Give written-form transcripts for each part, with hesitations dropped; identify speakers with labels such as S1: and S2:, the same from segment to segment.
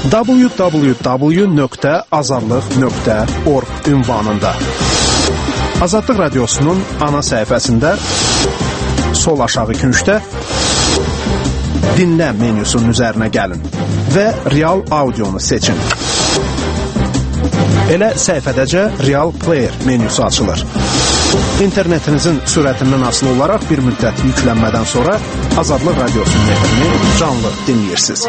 S1: www.azadlıq.org ünvanında. Azadlıq Radiosunun ana səhifəsində sol aşağı küncdə dinlə menyusunun üzərinə gəlin və real audionu seçin. Elə səhifədəcə Real Player menyusu açılır. İnternetinizin sürətindən asılı olaraq bir müddət yüklənmədən sonra Azadlıq Radiosunun efrini canlı dinləyirsiniz.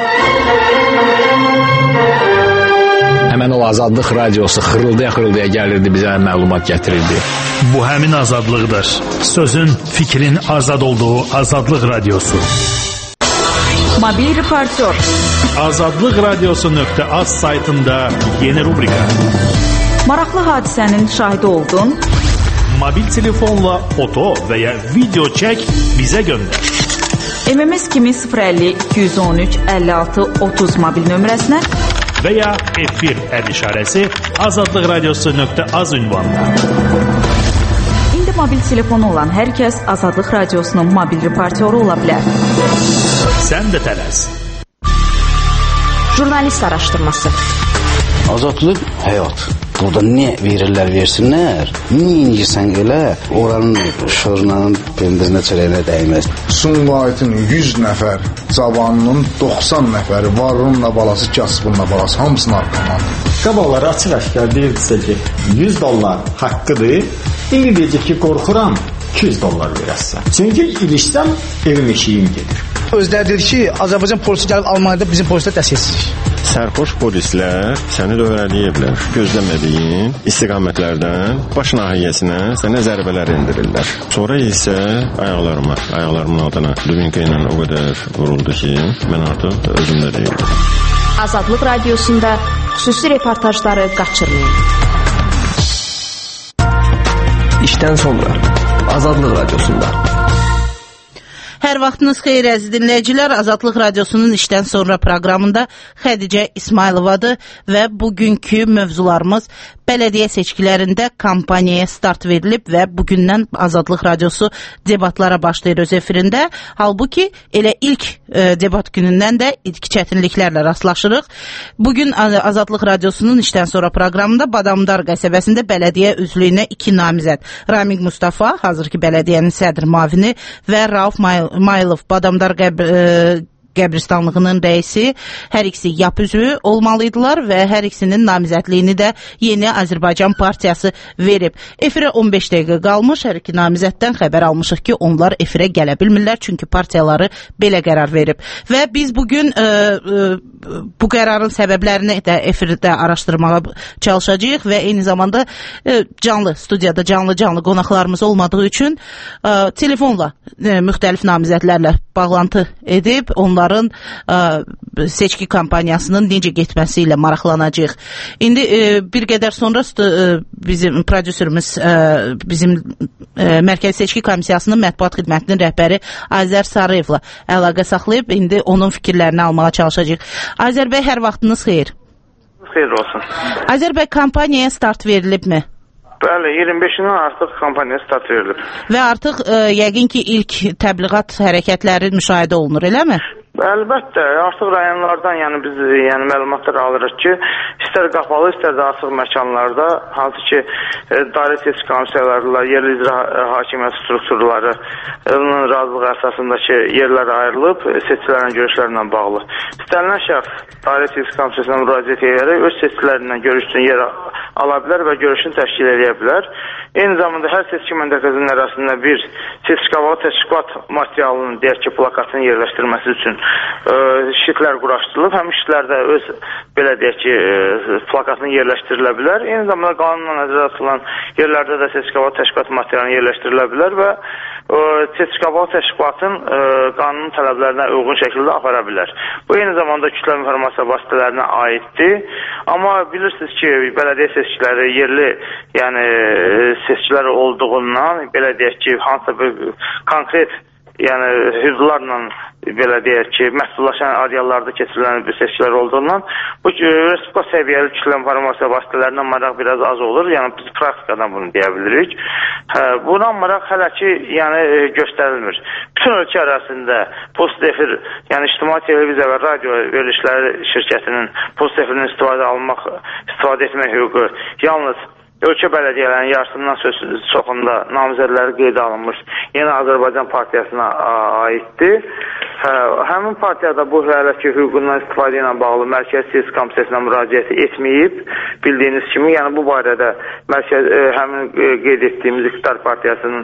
S2: Həmən o Azadlıq Radiosu xırıldaya gəlirdi, bizə məlumat gətirirdi.
S3: Bu həmin azadlıqdır. Sözün, fikrin azad olduğu Azadlıq Radiosu.
S4: Mobil reportör.
S3: Azadlıqradiosu.az saytında yeni rubrika.
S4: Maraqlı hadisənin şahidi oldun.
S3: Mobil telefonla foto və ya video çək, bizə göndər.
S4: MMS kimi 050 213 56 30 mobil nömrəsinə
S3: və ya efir işarəsi azadlıqradiosu.az ünvanına.
S4: İndi mobil telefonu olan hər kəs Azadlıq Radiosunun mobil reportyoru ola bilər.
S3: Sən də tələs.
S4: Jurnalist araşdırması.
S5: Azadlıq həyat. Burada nə verirlər versinlər, neyinirsən elə, oranın şorunanın pendirinə çörəyinə dəyməz.
S6: Sumqayıtın 100 nəfər cavanının 90 nəfəri varınla balası, kasbınla balası, hamısını arqamandır.
S7: Qabaqları açıq-aşkar deyirdisə ki, $100 haqqıdır, indi deyəcək ki, qorxuram, $200 verəsən. Çünki ilişsəm, evim eşiyim gedir.
S8: Özləri deyir ki, Azərbaycan polisi gəlib Almaniyada bizim polislər dəstəksizlik.
S9: Sərxoş polislər səni dövrələyiblər. Gözləmədiyin istiqamətlərdən baş nahiyəsinə sənə zərbələr endirirlər. Sonra isə ayaqlarımın altına dubinka ilə o qədər vuruldu ki, mən artıq özümdə deyildim.
S10: Azadlıq Radiosunda xüsusi reportajları qaçırmayın.
S11: İşdən sonra Azadlıq Radiosunda.
S12: Hər vaxtınız xeyir əziz dinləyicilər. Azadlıq Radiosunun işdən sonra proqramında Xədicə İsmayılovadır və bugünkü mövzularımız bələdiyyə seçkilərində kampaniyaya start verilib və bugündən Azadlıq Radiosu debatlara başlayır öz efirində. Halbuki elə ilk debat günündən də ilk çətinliklərlə rastlaşırıq. Bugün Azadlıq Radiosunun işdən sonra proqramında Badamdar qəsəbəsində bələdiyyə üzvlüyünə 2 namizəd Ramiq Mustafa, hazırki bələdiyyənin sədr müavini və Rauf Maylov Badamdar qəbristanlığının rəisi, hər ikisi YAP üzvü olmalıydılar və hər ikisinin namizədliyini də Yeni Azərbaycan Partiyası verib. Efirə 15 dəqiqə qalmış, hər iki namizəddən xəbər almışıq ki, onlar efirə gələ bilmirlər, çünki partiyaları belə qərar verib. Və biz bugün bu qərarın səbəblərini də efirdə araşdırmağa çalışacağıq və eyni zamanda studiyada canlı qonaqlarımız olmadığı üçün telefonla müxtəlif namizədlərlə bağlantı edib, onların seçki kampaniyasının necə getməsi ilə maraqlanacaq. İndi bir qədər sonra bizim prodüserimiz, bizim Mərkəzi Seçki Komissiyasının mətbuat xidmətinin rəhbəri Azər Sarıyevlə əlaqə saxlayıb, indi onun fikirlərini almağa çalışacaq. Azər bəy, hər vaxtınız xeyir.
S13: Xeyir olsun.
S12: Azər bəy, kampaniyaya start verilibmi?
S13: Bəli, 25-dən artıq kampaniyaya start verilib.
S12: Və artıq yəqin ki, ilk təbliğat hərəkətləri müşahidə olunur, eləmi?
S13: Əlbəttə, artıq rayonlardan biz məlumatlar alırıq ki, istər qapalı, istər də açıq məkanlarda, hansı ki, dairə seçki komissiyalarla yerli icra hakimiyyət strukturlarının razılığı əsasındakı yerlər ayrılıb, seçkilərin görüşlərlə bağlı. İstənilən şəxs dairə seçki komissiyasına müraciət edərək öz seçkilərindən görüş üçün yer ala bilər və görüşünü təşkil edə bilər. Eyni zamanda hər seçki məntəqəsinin arasında bir seçki-qabağı təşkilat materialının, deyək ki, plakatının yerləşdirməsi üçün şitlər quraşdırılıb. Həmin şitlərdə öz, belə deyək ki, plakatının yerləşdirilə bilər. Eyni zamanda qanunla nəzərə tutulan yerlərdə də seçki-qabağı təşkilat materialının yerləşdirilə bilər və seçki-qabağı təşkilatın qanunun tələblərinə uyğun şəkildə apara bilər. Bu, eyni zamanda kütləvi informasiya vasitələrinə aiddir. Amma bilirsiniz ki, bələdiyyə seçkiləri yerli, yəni seçkiləri olduğundan, belə deyək ki, hansısa bir konkret yəni hüquqlarla belə deyək ki, məhsullaşan areallarda keçirilən seçkilər olduğundan bu respublika səviyyəli kütlə informasiya vasitələrindən maraq biraz az olur. Yəni biz praktikadan bunu deyə bilirik. Buna maraq hələ ki, yəni göstərilmir. Bütün ölkə ərazisində post efir, yəni ictimai televiziya və radio verilişləri şirkətinin post efirindən istifadə etmək hüququ yalnız ölkə bələdiyyələrinin yarısından çoxunda namizədləri qeydə alınmış Yeni Azərbaycan Partiyasına aiddir. Həmin partiyada bu hələki hüququndan istifadə ilə bağlı Mərkəzi Seçki Komitəsinə müraciət etməyib. Bildiyiniz kimi, yəni bu barədə həmin qeyd etdiyimiz İqtidar Partiyasının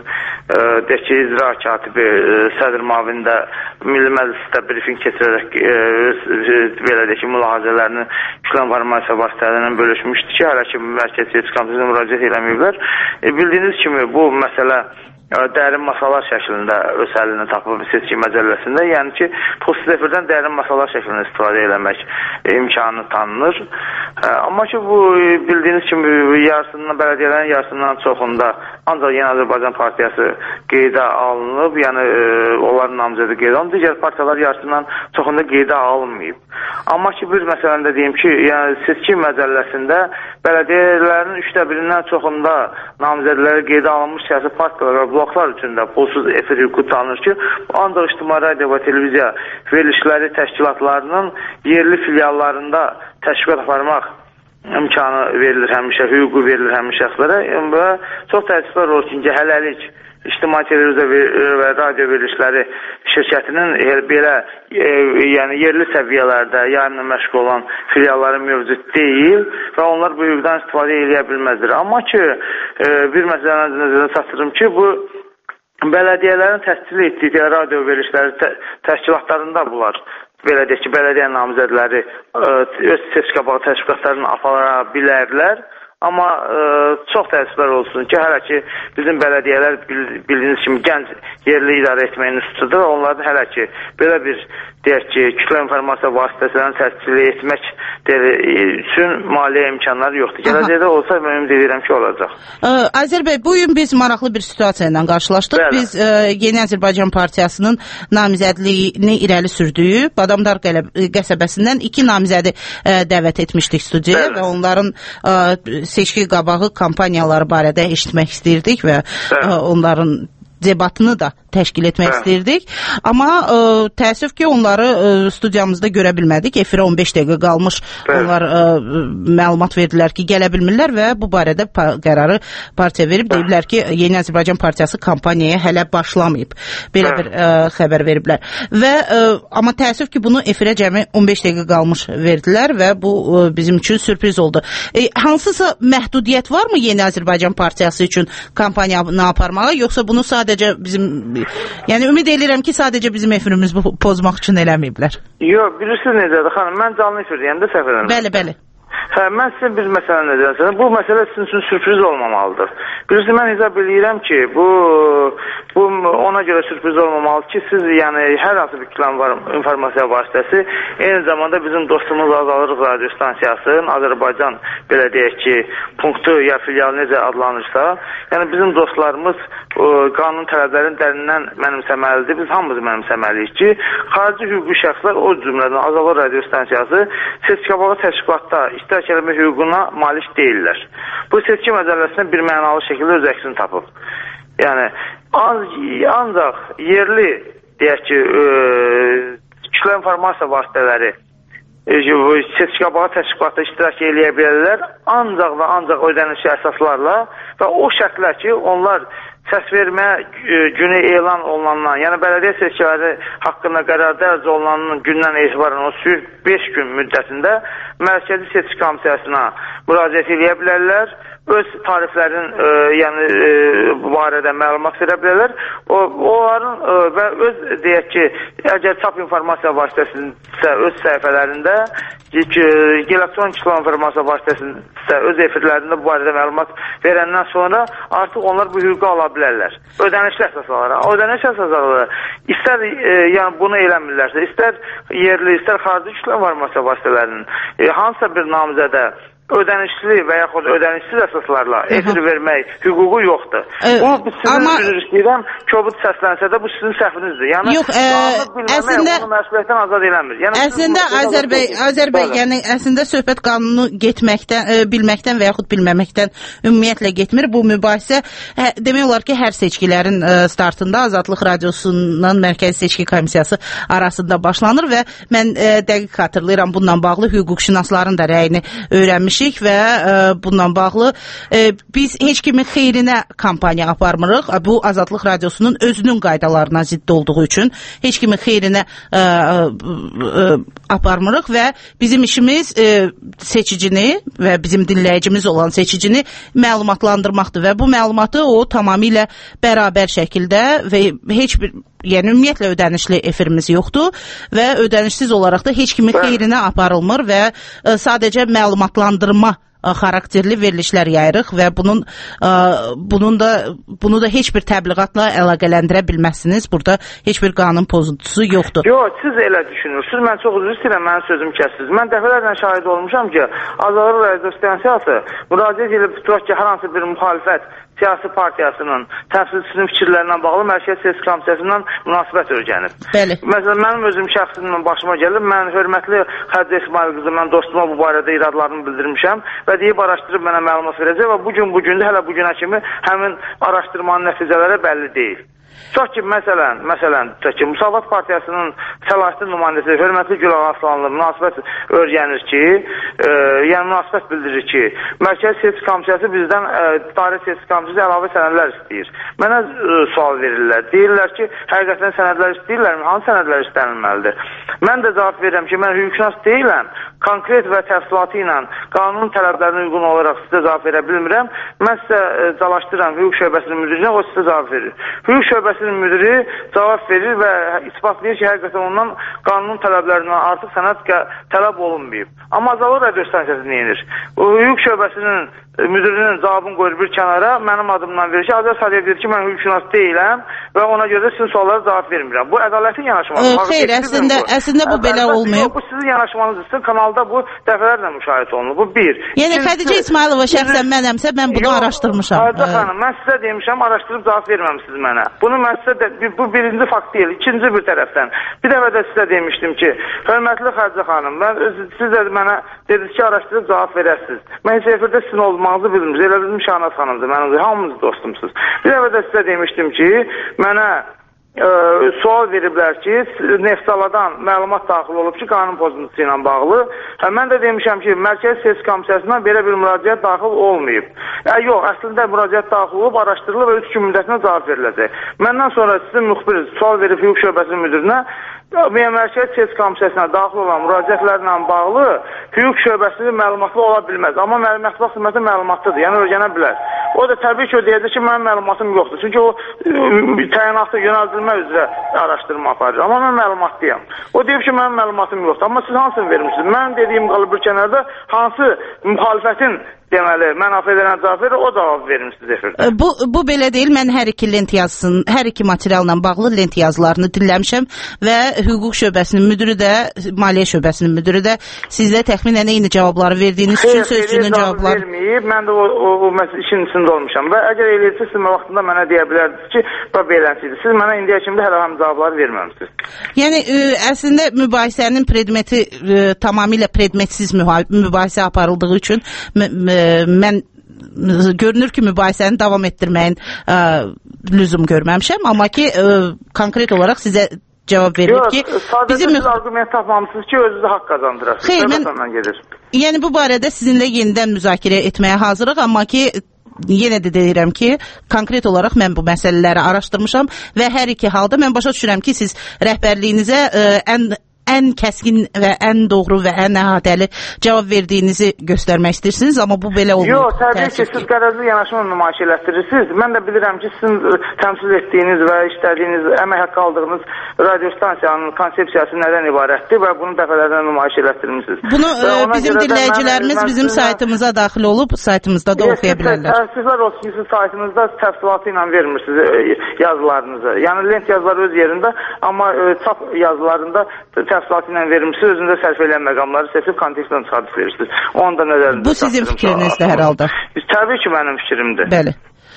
S13: icra katibi sədr müavində Milli Məclisdə brifing keçirərək belə deyək ki, mülahizələrini kütlə informasiya vasitələrindən bölüşmüşdü ki, hələki Mərkəzi Seçki Komitəsinə müraciət eləməyiblər. Bildiyiniz kimi, bu məsələ dərin masalar şəklində öz həlini tapıb seçki məcəlləsində, yəni ki, post efirdən dərin masalar şəklində istifadə eləmək imkanı tanınır. Amma ki, bu bildiyiniz kimi bələdiyyələrin yarısından çoxunda ancaq Yeni Azərbaycan Partiyası qeydə alınıb, yəni onların namizədi qeydə alınıb, digər partiyalar yarısından çoxunda qeydə alınmayıb. Amma ki, bir məsələndə deyim ki, yəni seçki məcəlləsində bələdiyyələrin 1/3-dən çoxunda namizədləri qeydə alınmış siyasi partiyalar və bloklar üçün də pulsuz efir hüququ tanınır ki, ancaq ictimai radio və televiziya verilişləri təşkilatlarının yerli filiallarında təşkilat aparmaq imkanı verilir həmişə, hüququ verilir həmin şəxslərə və çox təəssüflər olsun ki, hələlik ictimai televiziya və radio verilişləri şirkətinin belə yəni yerli səviyyələrdə yayımla məşğul olan filialları mövcud deyil və onlar bu hüquqdan istifadə edə bilməzdir. Amma ki, bir məsələni nəzərdən çatdırım ki, bu bələdiyyələrin təşkil etdiyi radio verilişləri təşkilatlarında bunlar belə deyək ki, bələdiyyə namizədləri öz seçki qabağı təşkilatlarını apara bilərlər. Amma çox təəssüflər olsun ki, hələ ki bizim bələdiyyələr bildiyiniz kimi gənc yerli idarə etməyin üstüdür. Onların hələ ki belə bir deyək ki, kütlə informasiya vasitəsilərini təşkil etmək üçün maliyyə imkanları yoxdur. Gələcəkdə olsa mən ümid edirəm ki, olacaq.
S12: Azər bəy, bugün biz maraqlı bir situasiya ilə qarşılaşdıq. Bəli. Biz Yeni Azərbaycan Partiyasının namizədliyini irəli sürdüyü Badamdar qəsəbəsindən 2 namizədi dəvət etmişdik studiyaya. Bəli. Və onların seçki qabağı kampaniyaları barədə eşitmək istəyirdik və onların debatını da təşkil etmək istəyirdik. Amma təəssüf ki, onları studiyamızda görə bilmədik. Efirə 15 dəqiqə qalmış. Onlar məlumat verdilər ki, gələ bilmirlər və bu barədə qərarı partiya verib. Deyiblər ki, Yeni Azərbaycan Partiyası kampaniyaya hələ başlamayıb. Belə bir xəbər veriblər. Və amma təəssüf ki, bunu efirə cəmi 15 dəqiqə qalmış verdilər və bu bizim üçün sürpriz oldu. Hansısa məhdudiyyət varmı Yeni Azərbaycan Partiyası üçün kampaniyanı aparmağa, yoxsa bunu sadəcə bizim, yəni ümid edirəm ki, sadəcə bizim efirimizi pozmaq üçün eləməyiblər.
S13: Yox, bilirsiniz necədir xanım, mən canlı efir deyəndə səhv edirəm.
S12: Bəli, bəli.
S13: Mən sizin bir məsələ necədir? Bu məsələ sizin üçün sürpriz olmamalıdır. Bilirsiniz, mən hesab edirəm ki, bu ona görə sürpriz olmamalıdır ki, siz yəni hər hansı bir informasiya vasitəsi eyni zamanda bizim dostumuz Azadlıq Radio Stansiyasının Azərbaycan belə deyək ki, punktu ya filialı necə adlanırsa, yəni bizim dostlarımız qanun tələblərini dərindən mənimsəməlidir. Biz hamımız mənimsəməliyik ki, xarici hüquqi şəxslər o cümlədən Azadlıq Radio Stansiyası seçki qabağı təşkilatda iştirak etmə hüququna malik deyirlər. Bu seçki məcəlləsində bir mənalı şəkildə öz əksini tapıb. Yəni ancaq yerli deyək ki, kütlə informasiya vasitələri seçki qabağı təşkilatda iştirak edə bilərlər, ancaq və ancaq ödənişli əsaslarla və o şərtlər ki, onlar səs vermə günü elan olunandan, yəni bələdiyyə seçkiləri haqqında qərar dərc olunanın gündən etibarən o 5 gün müddətində Mərkəzi Seçki Komitəsinə müraciət edə bilərlər, öz tariflərin yəni barədə məlumat verə bilərlər. Onların və öz deyək ki, əgər çap informasiya vasitəsində öz səhifələrində, elektron kütlə informasiya vasitəsində öz efirlərində bu barədə məlumat verəndən sonra artıq onlar bu hüququ ala bilərlər. Ödənişli əsaslara. Ödənişli əsaslara istər yəni bunu eləmirlərsə, istər yerli, istər xarici kütlə informasiya vasitələrinin hansısa bir namizədə ödənişli və yaxud ödənişsiz əsaslarla efir vermək hüququ yoxdur. Bu sizin üzr istəyirəm, kobud səslənsə də bu sizin səhvinizdir. Yəni əslində onu məsuliyyətdən azad eləmir. Yəni
S12: əslində Azərbaycan yəni əslində söhbət qanunu bilməkdən və yaxud bilməməkdən ümumiyyətlə getmir. Bu mübahisə demək olar ki, hər seçkilərin startında Azadlıq Radiosundan Mərkəzi Seçki Komissiyası arasında başlanır və mən dəqiq xatırlayıram, bununla bağlı hüquqşünasların da rəyini öyrənmişik və bununla bağlı biz heç kimin xeyrinə kampaniya aparmırıq. Bu Azadlıq Radiosunun özünün qaydalarına zidd olduğu üçün heç kimin xeyrinə aparmırıq və bizim işimiz seçicini və bizim dinləyicimiz olan seçicini məlumatlandırmaqdır və bu məlumatı o tamamilə bərabər şəkildə və heç bir yəni ümumiyyətlə ödənişli efirimiz yoxdur və ödənişsiz olaraq da heç kimin xeyrinə aparılmır və sadəcə məlumatlandırma xarakterli verilişlər yayırıq və bunu da heç bir təbliğatla əlaqələndirə bilməzsiniz. Burada heç bir qanun pozuntusu yoxdur.
S13: Yox, siz elə düşünürsünüz. Mən çox üzr istəyirəm, mənim sözümü kəsdiniz. Mən dəfələrlə şahid olmuşam ki, Azadlıq Radio stansiyası müraciət edib tutaq ki, hər hansı bir müxalifət siyasi partiyasının təmsilçisinin fikirlərindən bağlı Mərkəzi Seçki Komissiyasından münasibət öyrənib. Məsələn, mənim özüm şəxsimlə başıma gəlib, mən hörmətli Xədicə İsmail qızı, mən dostuma bu barədə iradlarını bildirmişəm və deyib araşdırıb mənə məlumat verəcək və bu gündə hələ bu günə kimi həmin araşdırmanın nəticələri bəlli deyil. Çox ki, məsələn, Müsavat Partiyasının səlahiyyətli nümayəndəsi hörmətli Gülağa Aslanlı münasibət öyrənir ki, yəni münasibət bildirir ki, Mərkəzi Seçki Komissiyası bizdən Dairə Seçki Komissiyası əlavə sənədlər istəyir. Mənə sual verirlər. Deyirlər ki, həqiqətən sənədlər istəyirlərmi? Hansı sənədlər istənilməlidir? Mən də cavab verirəm ki, mən hüquqşünas deyiləm. Konkret və təfsilatı ilə qanun tələblərinə uyğun olaraq sizə cavab verə bilmirəm. Mən sizə dalaşdıram hüquq şöbəsinin müdirinə, o sizə cavab verir. Hüquq şöbəsinin müdiri cavab verir və isbatlayır ki, həqiqətən ondan qanun tələblərindən artıq sənəd tələb olunmayıb. Amma Azadlıq Radio stansiyası neyinir? Hüquq şöbəsinin müdirinin cavabını qoyur bir kənara, mənim adımdan verir ki, Azər Sadiyev deyir ki, mən hüquqşünas deyiləm və ona görə sizin suallara cavab vermirəm. Bu ədalətli yanaşmanız.
S12: Xeyr, əslində bu belə olmayıb.
S13: Bu sizin yanaşmanız üçün kanalda bu dəfələrlə müşahidə olunur. Bu bir.
S12: Yəni Xədicə İsmailova şəxsən mənəmsə, mən bunu araşdırmışam.
S13: Xədicə xanım, mən sizə demişəm, araşdırıb cavab verməmisiniz mənə. Bunu mən sizə, bu birinci fakt deyil, ikinci bir tərəfdən. Bir dəfə də sizə demişdim ki, hörmətli Xədicə xanım, siz də mənə dediniz ki, araşdırıb cavab verəsiniz. Mən heç efirdə sizin olmağınızı bilmirsiniz. Elə bizim Şahnaz xanımdır, mənim hamınız dostumsunuz. Bir dəfə də sizə demişdim ki, mənə sual veriblər ki, Neftaladan məlumat daxil olub ki, qanun pozuntusu ilə bağlı. Mən də demişəm ki, Mərkəzi Seçki Komissiyasından belə bir müraciət daxil olmayıb. Yox, əslində müraciət daxil olub, araşdırılıb və 3 gün müddətində cavab veriləcək. Məndən sonra sizin müxbir sual verib hüquq şöbəsinin müdirinə Mərkəzi Seçki Komissiyasına daxil olan müraciətlərlə bağlı hüquq şöbəsinin məlumatlı ola bilməz. Amma mətbuat xidməti məlumatlıdır, yəni öyrənə bilər. O da təbii ki, o deyəcək ki, mənim məlumatım yoxdur. Çünki o təyinatı yönəldilmə üzrə araşdırma aparır. Amma mən məlumatlıyam. O deyib ki, mənim məlumatım yoxdur. Amma siz hansını vermişsiniz? Mənim dediyim qalıb bir kənarda hansı müxalifətin deməli, mən affederən cavab verir, o cavab vermişsiniz efirdə.
S12: Bu belə deyil. Mən hər iki lent yazısının, hər iki materialla bağlı lent yazılarını dinləmişəm və hüquq şöbəsinin müdiri də, maliyyə şöbəsinin müdiri də sizə təxminən eyni cavabları verdiyiniz üçün sözcünün cavabları
S13: verməyib. Mən də o işin içində olmuşam və əgər eləyirsə siz vaxtında mənə deyə bilərdiniz ki, bu beləncədir. Siz mənə indiyə kimi hələ həm cavabları verməmisiniz.
S12: Yəni əslində mübahisənin predmeti tamamilə predmetsiz mübahisə aparıldığı üçün mən görünür ki, mübahisəni davam etdirməyin lüzum görməmişəm, amma ki, konkret olaraq sizə cavab verir ki,
S13: sadəcə siz argument tapmamışsınız ki, özünüzə haqq qazandırasınız.
S12: Xeyr, yəni bu barədə sizinlə yenidən müzakirə etməyə hazırıq, amma ki, yenə də deyirəm ki, konkret olaraq mən bu məsələləri araşdırmışam və hər iki halda mən başa düşürəm ki, siz rəhbərliyinizə ən kəskin və ən doğru və ən əhatəli cavab verdiyinizi göstərmək istəyirsiniz, amma bu belə olmuyor.
S13: Yox, təbii ki, siz qərəzli yanaşma nümayiş elətdirirsiniz. Mən də bilirəm ki, sizin təmsil etdiyiniz və işlədiyiniz, əmək haqqı aldığınız radio stansiyanın konsepsiyası nədən ibarətdir və bunu dəfələrdən nümayiş elətdirmişsiniz.
S12: Bunu bizim dinləyicilərimiz bizim saytımıza daxil olub, saytımızda da oxuya bilərlər.
S13: Sizlər olsun ki, siz saytınızda təfsilatı ilə vermirsiniz yazılarınızı. Yəni, lent yazıları öz yerində, amma çap yazılarında təfsilatı ilə vermişsiniz, özünüzdə sərf edən məqamları seçib kontekstdən çıxardıb verirsiniz. Onu da nəzərində.
S12: Bu sizin fikrinizdir hər halda.
S13: Təbii ki, mənim fikrimdir.
S12: Bəli.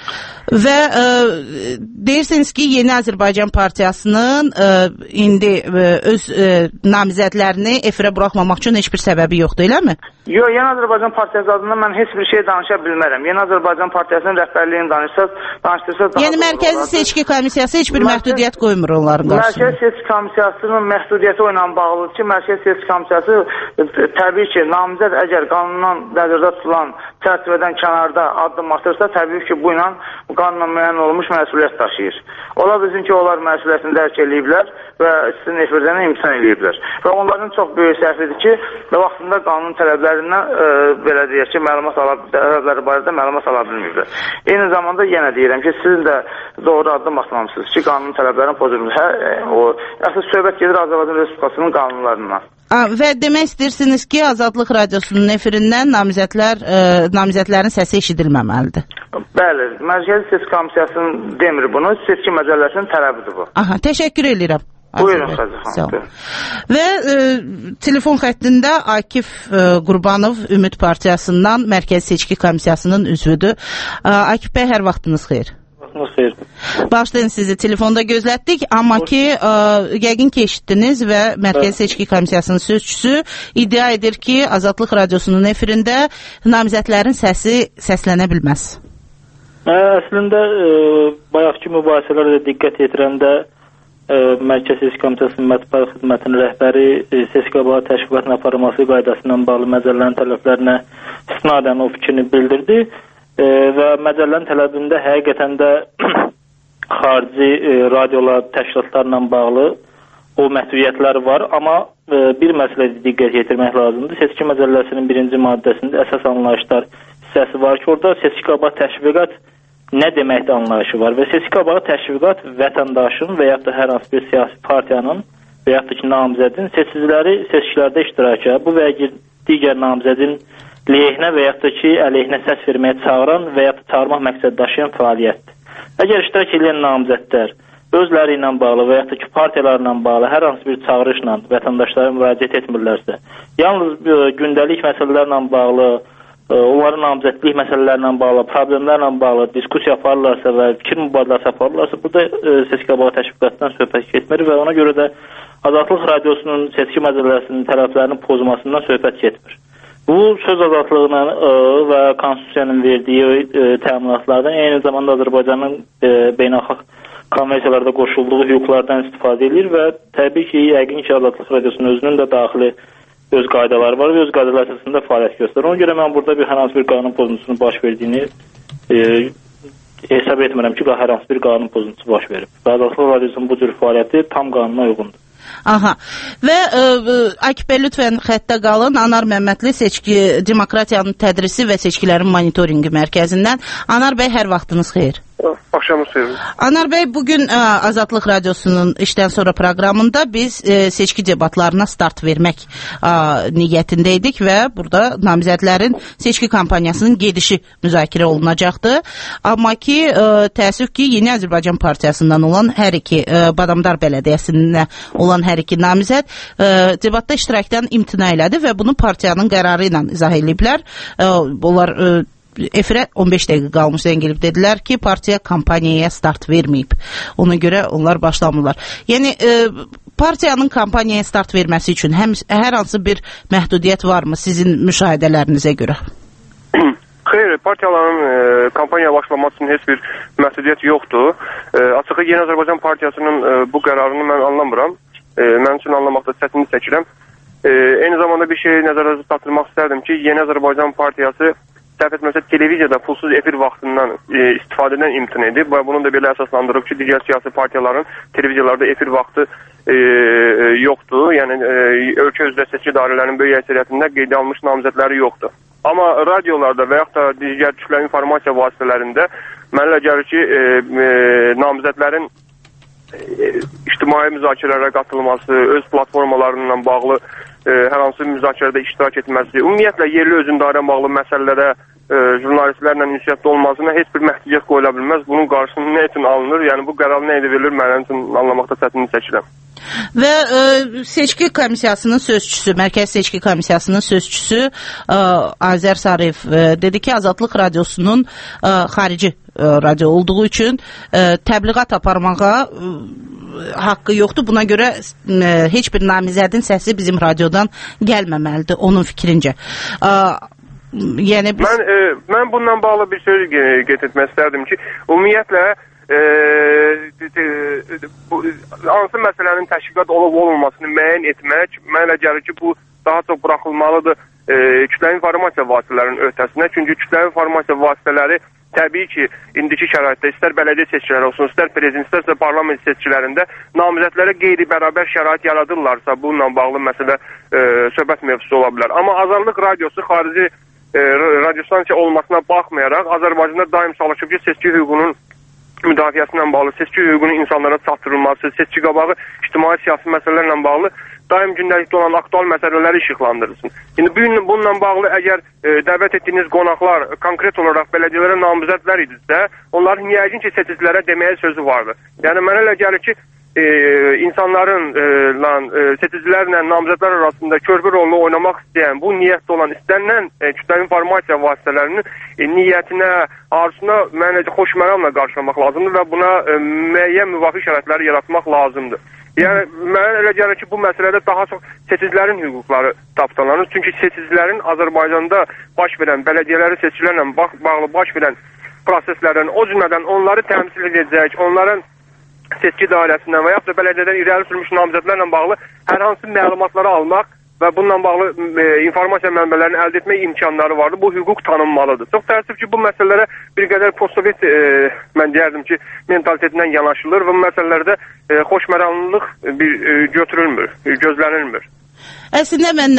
S12: Və deyirsiniz ki, Yeni Azərbaycan Partiyasının indi öz namizədlərini efirə buraxmamaq üçün heç bir səbəbi yoxdur, eləmi?
S13: Yox, Yeni Azərbaycan Partiyası adından mən heç bir şey danışa bilmərəm. Yeni Azərbaycan Partiyasının rəhbərliyini danışdırsaq
S12: yəni Mərkəzi Seçki Komissiyası heç bir məhdudiyyət qoymur onların qarşısında.
S13: Mərkəzi Seçki Komissiyasının məhdudiyyəti ilə bağlıdır ki, Mərkəzi Seçki Komissiyası təbii ki, namizəd əgər qanundan nəzərdə tutulan çərçivədən kənarda addım atırsa, təbii ki, bu ilə qanunla müəyyən olmuş məsuliyyət daşıyır. Ola bilsin ki, onlar məsuliyyətini dərk ediblər və sizin efirdən imkan ediblər. Və onların çox böyük səhvidir ki, vaxtında qanun tələblərindən belə deyək ki, tələbləri barədə məlumat ala bilməyiblər. Eyni zamanda yenə deyirəm ki, siz də doğru addım atmamışsınız ki, qanun tələblərini pozulmuş. Əsas söhbət gedir Azərbaycan Respublikasının qanunlarından.
S12: Və demək istəyirsiniz ki, Azadlıq Radiosunun efirindən namizədlərin səsi eşidilməməlidir.
S13: Bəli, Mərkəzi Seçki Komissiyasının demir bunu, seçki məcəlləsinin tələbidir bu.
S12: Aha, təşəkkür edirəm.
S13: Buyurun, Xəzər.
S12: Və telefon xəttində Akif Qurbanov Ümid Partiyasından Mərkəzi Seçki Komissiyasının üzvüdür. Akif bəy, hər vaxtınız xeyir.
S14: Xeyr.
S12: Bağışlayın, sizi telefonda gözlətdik, amma ki yəqin ki eşitdiniz və Mərkəzi Seçki Komissiyasının sözçüsü iddia edir ki, Azadlıq Radiosunun efirində namizədlərin səsi səslənə bilməz.
S14: Əslində bayaqki mübahisələrə də diqqət yetirəndə Mərkəzi Seçki Komissiyasının mətbuat xidmətinin rəhbəri seçki qabağı təşkilatının aparılması qaydasından bağlı məcəllərin tələblərinə istinadən o fikrini bildirdi. Və məcəllənin tələbində həqiqətən də xarici radiolar, təşkilatlarla bağlı o məhdudiyyətlər var, amma bir məsələ diqqət yetirmək lazımdır. Seçki məcəlləsinin 1-ci maddəsində əsas anlayışlar hissəsi var ki, orada seçki qabağı təşviqat nə deməkdir anlayışı var və seçki qabağı təşviqat vətəndaşın və yaxud da hər hansı bir siyasi partiyanın və yaxud da ki, namizədin seçiciləri seçkilərdə iştirakı, bu və digər namizədin lehinə və yaxud da ki, əleyhinə səs verməyə çağıran və yaxud da çağırmaq məqsəd daşıyan fəaliyyətdir. Əgər iştirak edən namizədlər özləri ilə bağlı və yaxud da ki, partiyalarla bağlı hər hansı bir çağırışla vətəndaşlara müraciət etmirlərsə, yalnız gündəlik məsələlərlə bağlı, onların namizədlik məsələlərlə bağlı, problemlərlə bağlı diskusiya aparırlarsa və fikir mübadiləsi aparırlarsa, burada seçki qabağı təşviqatından söhbət getmir və ona görə də Azadlıq Radiosunun seçki məcəlləsinin tələblərinin pozmasından söhbət getmir. Bu söz azadlığına və konstitusiyanın verdiyi təminatlardan, eyni zamanda Azərbaycanın beynəlxalq konvensiyalarda qoşulduğu hüquqlardan istifadə edir və təbii ki, yəqin ki, Azadlıq Radiosunun özünün də daxili öz qaydaları var və öz qaydalar əsasında fəaliyyət göstərir. Ona görə mən burada hər hansı bir qanun pozuntusunun baş verdiyini hesab etmirəm ki, hər hansı bir qanun pozuntusu baş verib. Azadlıq Radiosunun bu cür fəaliyyəti tam qanuna uyğundur.
S12: Aha. Və Akif bəy, lütfən xəttə qalın. Anar Məmmədli Seçki Demokratiyanın Tədrisi və Seçkilərin Monitorinqi Mərkəzindən. Anar bəy, hər vaxtınız xeyir.
S15: Axşamınız xeyir.
S12: Anar bəy, bugün Azadlıq Radiosunun işdən sonra proqramında biz seçki debatlarına start vermək niyyətindəydik və burada namizədlərin seçki kampaniyasının gedişi müzakirə olunacaqdı. Amma ki, təəssüf ki, Yeni Azərbaycan Partiyasından olan hər iki, Badamdar Bələdiyyəsindən olan hər iki namizəd debatda iştirakdan imtina elədi və bunu partiyanın qərarı ilə izah ediblər. Onlar efirə 15 dəqiqə qalmış zəng edib dedilər ki, partiya kampaniyaya start verməyib. Ona görə onlar başlamırlar. Yəni, partiyanın kampaniyaya start verməsi üçün hər hansı bir məhdudiyyət varmı sizin müşahidələrinizə görə?
S15: Xeyr, partiyaların kampaniyaya başlaması üçün heç bir məhdudiyyət yoxdur. Açığı Yeni Azərbaycan Partiyasının bu qərarını mən anlamıram. Mən üçün anlamaqda çətinlik çəkirəm. Eyni zamanda bir şey nəzərə çatdırmaq istərdim ki, Yeni Azərbaycan Partiyası səhv etməsə televiziyada pulsuz efir vaxtından istifadədən imtina edib və bunun da belə əsaslandırıb ki, digər siyasi partiyaların televiziyalarda efir vaxtı yoxdur. Yəni, ölkə üzrə seçki dairələrinin böyük əksəriyyətində qeydə almış namizədləri yoxdur. Amma radiolarda və yaxud da digər kütləvi informasiya vasitələrində mənə elə gəlir ki, namizədlərin ictimai müzakirələrə qatılması, öz platformalarından bağlı hər hansı müzakirədə iştirak etməsi, ümumiyyətlə yerli özündarə bağlı məsələlərə jurnalistlərlə ünsiyyətdə olmasına heç bir məhdudiyyət qoyula bilməz. Bunun qarşısını nə üçün alınır? Yəni bu qərar nə edə verilir? Mənim üçün anlamaqda çətinlik çəkirəm.
S12: Və seçki komissiyasının sözçüsü, Mərkəzi Seçki Komissiyasının sözçüsü Azər Sarıyev dedi ki, Azadlıq Radiosunun xarici radio olduğu üçün təbliğat aparmağa haqqı yoxdur. Buna görə heç bir namizədin səsi bizim radiodan gəlməməlidir, onun fikrincə. Yəni biz...
S15: Mən bundan bağlı bir söz getirmək istərdim ki, ümumiyyətlə hansı məsələnin təşkilat olub-olmamasını müəyyən etmək, mənə gəlir ki, bu daha çox buraxılmalıdır kütləvi informasiya vasitələrinin öhdəsinə. Çünki kütləvi informasiya vasitələri təbii ki, indiki şəraitdə istər bələdiyyə seçkiləri olsun, istər prezident, istərsə parlament seçkilərində namizədlərə qeyri-bərabər şərait yaradırlarsa, bununla bağlı məsələ söhbət mövzusu ola bilər. Amma Azadlıq Radiosu xarici radiostansiya olmasına baxmayaraq, Azərbaycanda daim çalışıb ki, seçki hüququnun müdafiəsinə bağlı, seçki hüququnun insanlara çatdırılması, seçki qabağı ictimai-siyasi məsələlərlə bağlı daim gündəlikdə olan aktual məsələləri işıqlandırılsın. İndi bununla bağlı əgər dəvət etdiyiniz qonaqlar konkret olaraq bələdiyyələrə namizədlər idisə, onların yəqin ki, seçicilərə deməyə sözü vardı. Yəni, mənə elə gəlir ki, insanların seçicilərlə namizədlər arasında körpü rolunu oynamaq istəyən, bu niyyətdə olan istənilən kütləvi informasiya vasitələrinin niyyətinə, arzusuna mənəcə xoşməramla qarşılamaq lazımdır və buna müəyyən müvafiq şəraitləri yaratmaq lazımdır. Yəni, mənə elə gəlir ki, bu məsələdə daha çox seçicilərin hüquqları tapdalanır. Çünki seçicilərin Azərbaycanda baş verən, bələdiyyələri seçkilərlə bağlı baş verən proseslərdən, o cümlədən onları təmsil edəcək, onların seçki dairəsindən və yaxud da bələdiyyədən irəli sürmüş namizədlərlə bağlı hər hansı məlumatları almaq və bununla bağlı informasiya mənbələrini əldə etmək imkanları vardır. Bu hüquq tanınmalıdır. Çox təəssüf ki, bu məsələlərə bir qədər postsovet, mən deyərdim ki, mentalitetindən yanaşılır və bu məsələlərdə xoşməramlılıq götürülmür, gözlənilmir.
S12: Əslində mən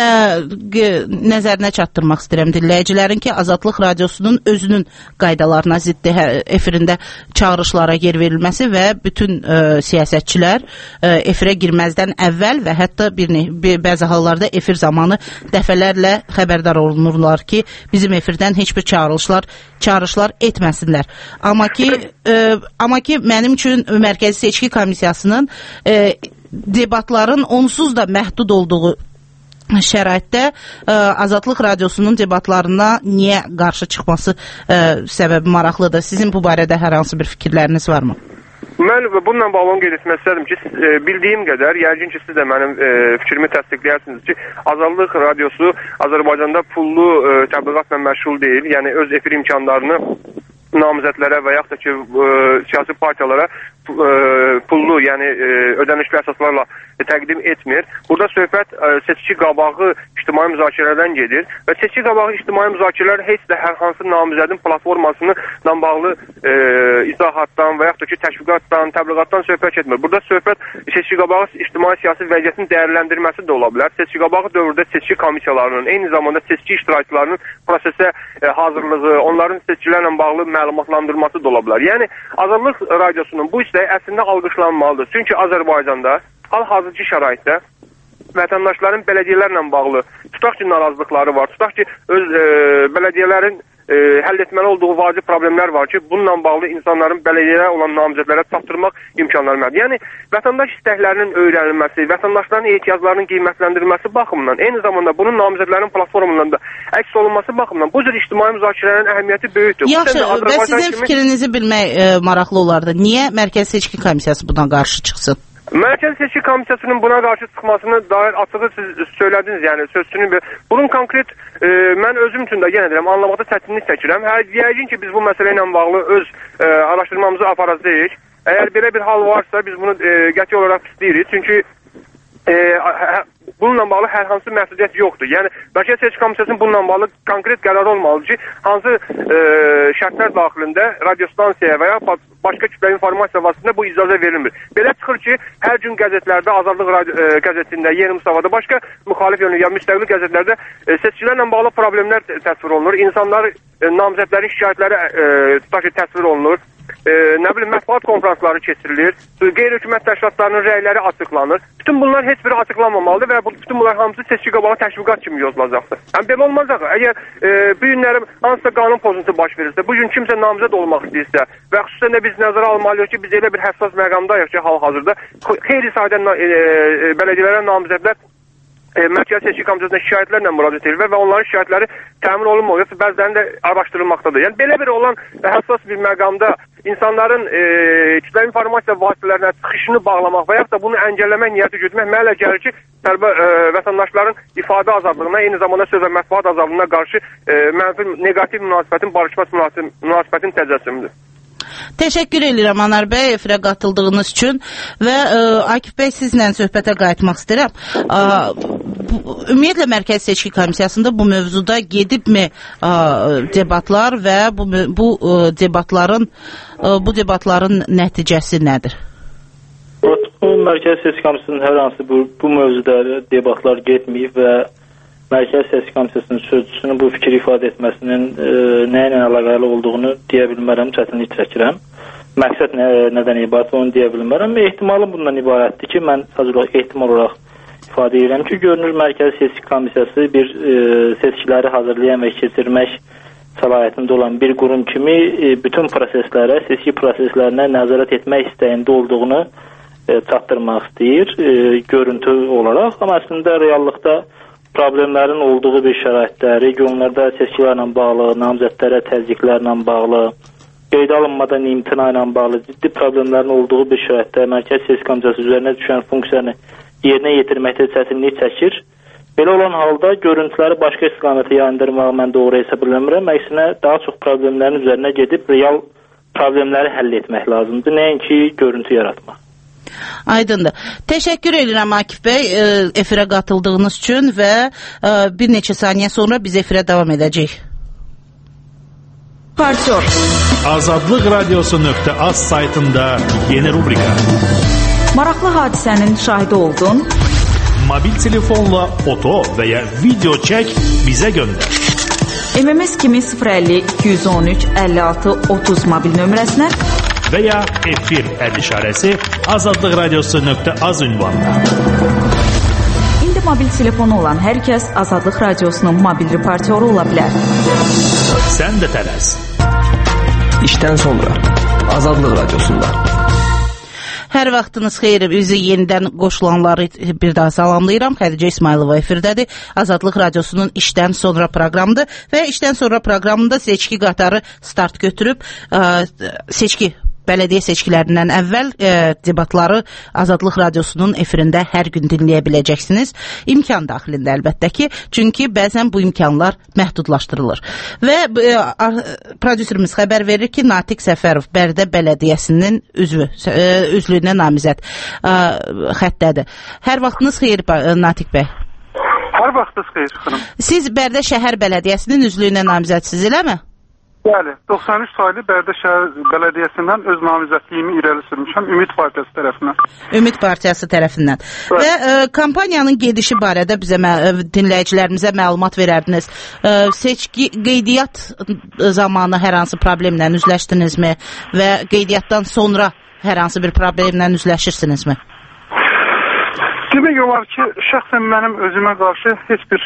S12: nəzərinə çatdırmaq istəyirəm dinləyicilərin ki, Azadlıq Radiosunun özünün qaydalarına ziddi efirində çağırışlara yer verilməsi və bütün siyasətçilər efirə girməzdən əvvəl və hətta bəzi hallarda efir zamanı dəfələrlə xəbərdar olunurlar ki, bizim efirdən heç bir çağırışlar etməsinlər. Amma ki mənim üçün Mərkəzi Seçki Komissiyasının debatların onsuz da məhdud olduğu şəraitdə Azadlıq Radiosunun debatlarına niyə qarşı çıxması səbəbi maraqlıdır. Sizin bu barədə hər hansı bir fikirləriniz varmı?
S15: Mən bununla bağlı qeyd etmək istədim ki, bildiyim qədər, yəqin ki, siz də mənim fikrimi təsdiqləyirsiniz ki, Azadlıq Radiosu Azərbaycanda pullu təbliğatla məşğul deyil. Yəni, öz efir imkanlarını namizədlərə və yaxud da ki, siyasi partiyalara pullu, yəni ödənişli əsaslarla təqdim etmir. Burada söhbət seçki qabağı ictimai müzakirələrdən gedir və seçki qabağı ictimai müzakirələr heç də hər hansı namizədin platformasıyla bağlı izahatdan və yaxud da ki, təşviqatdan, təbliğatdan söhbət etmir. Burada söhbət seçki qabağı ictimai siyasi vəziyyətin dəyərləndirməsi də ola bilər. Seçki qabağı dövrdə seçki komissiyalarının, eyni zamanda seçki iştirakçılarının prosesə hazırlığı, onların seçkilərlə bağlı məlumatlandırması da ola bilər. Yəni, Azadlıq Radiosunun bu istəyi əslində alqışlanmalıdır. Çünki Azərbaycanda hal-hazırki şəraitdə vətəndaşların bələdiyyələrlə bağlı tutaq ki, narazılıqları var, tutaq ki, öz bələdiyyələrin həll etməli olduğu vacib problemlər var ki, bununla bağlı insanların bələdiyyələrə olan namizədlərə çatdırmaq imkanları var. Yəni, vətəndaş istəklərinin öyrənilməsi, vətəndaşların ehtiyaclarının qiymətləndirilməsi baxımından, eyni zamanda bunun namizədlərin platformalarında əks olunması baxımından bu cür ictimai müzakirələrin əhəmiyyəti böyükdür.
S12: Yaxşı, və sizin fikrinizi bilmək maraqlı olardı. Niyə Mərkəzi Seçki Komissiyası buna qarşı çıxsın?
S15: Mərkəzi Seçki Komissiyasının buna qarşı çıxmasını dair açığı siz söylədiniz, yəni sözünü. Bunun konkret, mən özüm üçün də yenə deyirəm, anlamaqda çətinlik çəkirəm. Yəqin ki, biz bu məsələ ilə bağlı öz araşdırmamızı aparacağıq. Əgər belə bir hal varsa, biz bunu qəti olaraq pisləyirik. Çünki bununla bağlı hər hansı məhdudiyyət yoxdur. Yəni, Mərkəzi Seçki Komissiyasının bununla bağlı konkret qərar olmalıdır ki, hansı şərtlər daxilində radiostansiyaya və ya başqa kütləvi informasiya vasitəsində bu icazə verilmir. Belə çıxır ki, hər gün qəzetlərdə, Azadlıq qəzetində, Yeni Mustafada, başqa müxalif yönlü, ya müstəqil qəzetlərdə seçkilərlə bağlı problemlər təsvir olunur. İnsanlar, namizədlərin şikayətləri tutaq ki, təsvir olunur. nə bilim, mətbuat konferansları keçirilir, qeyri-hökumət təşkilatlarının rəyləri açıqlanır. Bütün bunlar heç biri açıqlanmamalıdır və bütün bunlar hamısı seçki qabağı təşviqat kimi yazılacaqdır. Yəni, belə olmayacaq. Əgər bu günləri hansısa qanun pozuntusu baş verirsə, bu gün kimsə namizəd olmaq istəyirsə və xüsusən də biz nəzərə almalıyıq ki, biz elə bir həssas məqamdayıq ki, hal-hazırda xeyli sayda bələdiyyələrə namizədlər Mərkəzi Seçki Komitəsində şikayətlərlə müraciət edirlər və onların şikayətləri təmin olunmuyor, bəzilərinin də araşdırılmaqdadır. Yəni, belə bir olan həssas bir məqamda insanların kütləvi informasiya vasitələrinə çıxışını bağlamaq və yaxud da bunu əngəlləmək niyyəti güdmək mənə gəlir ki, vətəndaşların ifadə azadlığına, eyni zamanda söz və mətbuat azadlığına qarşı mənfi, negativ münasibətin, barışmaz münasibətin təcəssümüdür.
S12: Təşəkkür edirəm Anar bəy efirə qatıldığınız üçün və Akif bəy sizlə söhbətə qayıtmaq istəyirəm. Ümumiyyətlə Mərkəzi Seçki Komissiyasında bu mövzuda gedibmi debatlar və bu debatların nəticəsi nədir?
S14: Mərkəzi Seçki Komissiyasının hər hansı bu mövzuda debatlar getməyib və Mərkəzi Seçki Komissiyasının sözcüsünün bu fikir ifadə etməsinin nə ilə əlaqəli olduğunu deyə bilmərəm, çətinlik çəkirəm. Məqsəd nədən ibarət onu deyə bilmərəm. Ehtimalım bundan ibarətdir ki, mən sadəcə ehtimal olaraq ifadə edirəm ki, görünür Mərkəzi Seçki Komissiyası bir seçkiləri hazırlayan və keçirmək səlahiyyətində olan bir qurum kimi bütün proseslərə, seçki proseslərinə nəzarət etmək istəyində olduğunu çatdırmaq istəyir görüntü olaraq. Amma əslində reallıqda problemlərin olduğu bir şəraitdə, regionlarda seçkilərlə bağlı, namizədlərə təzyiqlərlə bağlı, qeydə alınmadan imtina ilə bağlı ciddi problemlərin olduğu bir şəraitdə Mərkəzi Seçki Komissiyası üzərinə düşən funksiyanı yerinə yetirməkdə çətinlik çəkir. Belə olan halda görüntüləri başqa istiqamətə yayındırmağı mən doğru hesab eləmirəm. Əksinə daha çox problemlərin üzərinə gedib real problemləri həll etmək lazımdır, nəinki görüntü yaratmaq.
S12: Aydındır. Təşəkkür edirəm Akif bəy efirə qatıldığınız üçün və bir neçə saniyə sonra biz efirə davam edəcəyik.
S4: Partyor.
S3: Azadlıq Radiosu.az saytında yeni rubrika.
S4: Maraqlı hadisənin şahidi oldun.
S3: Mobil telefonla foto və ya video çək bizə göndər.
S4: MMS kimi 050 213 56 30 mobil nömrəsinə
S3: və ya efir işarəsi Azadlıq Radiosu.az ünvanına.
S4: İndi mobil telefonu olan hər kəs Azadlıq Radiosunun mobil reportyoru ola bilər.
S3: Sən də tələs.
S11: İşdən sonra Azadlıq Radiosunda.
S12: Hər vaxtınız xeyir, bizi yenidən qoşulanları bir daha salamlayıram. Xədicə İsmailova efirdədir. Azadlıq Radiosunun işdən sonra proqramıdır və işdən sonra proqramında seçki qatarı start götürüb bələdiyyə seçkilərindən əvvəl debatları Azadlıq Radiosunun efirində hər gün dinləyə biləcəksiniz. İmkan daxilində əlbəttə ki, çünki bəzən bu imkanlar məhdudlaşdırılır. Və prodüserimiz xəbər verir ki, Natiq Səfərov Bərdə Bələdiyyəsinin üzvlüyünə namizəd xəttədir. Hər vaxtınız xeyir Natiq bəy.
S16: Hər vaxtınız xeyir xanım.
S12: Siz Bərdə şəhər bələdiyyəsinin üzvlüyünə namizədsiniz, eləmi?
S16: Bəli, 93 saylı Bərdə şəhər bələdiyyəsindən öz namizədliyimi irəli sürmüşəm Ümid Partiyası tərəfindən.
S12: Ümid Partiyası tərəfindən. Və kampaniyanın gedişi barədə bizə dinləyicilərimizə məlumat verərdiniz. Seçki qeydiyyat zamanı hər hansı problemlə üzləşdinizmi və qeydiyyatdan sonra hər hansı bir problemlə üzləşirsinizmi?
S16: Demək olar ki, şəxsən mənim özümə qarşı heç bir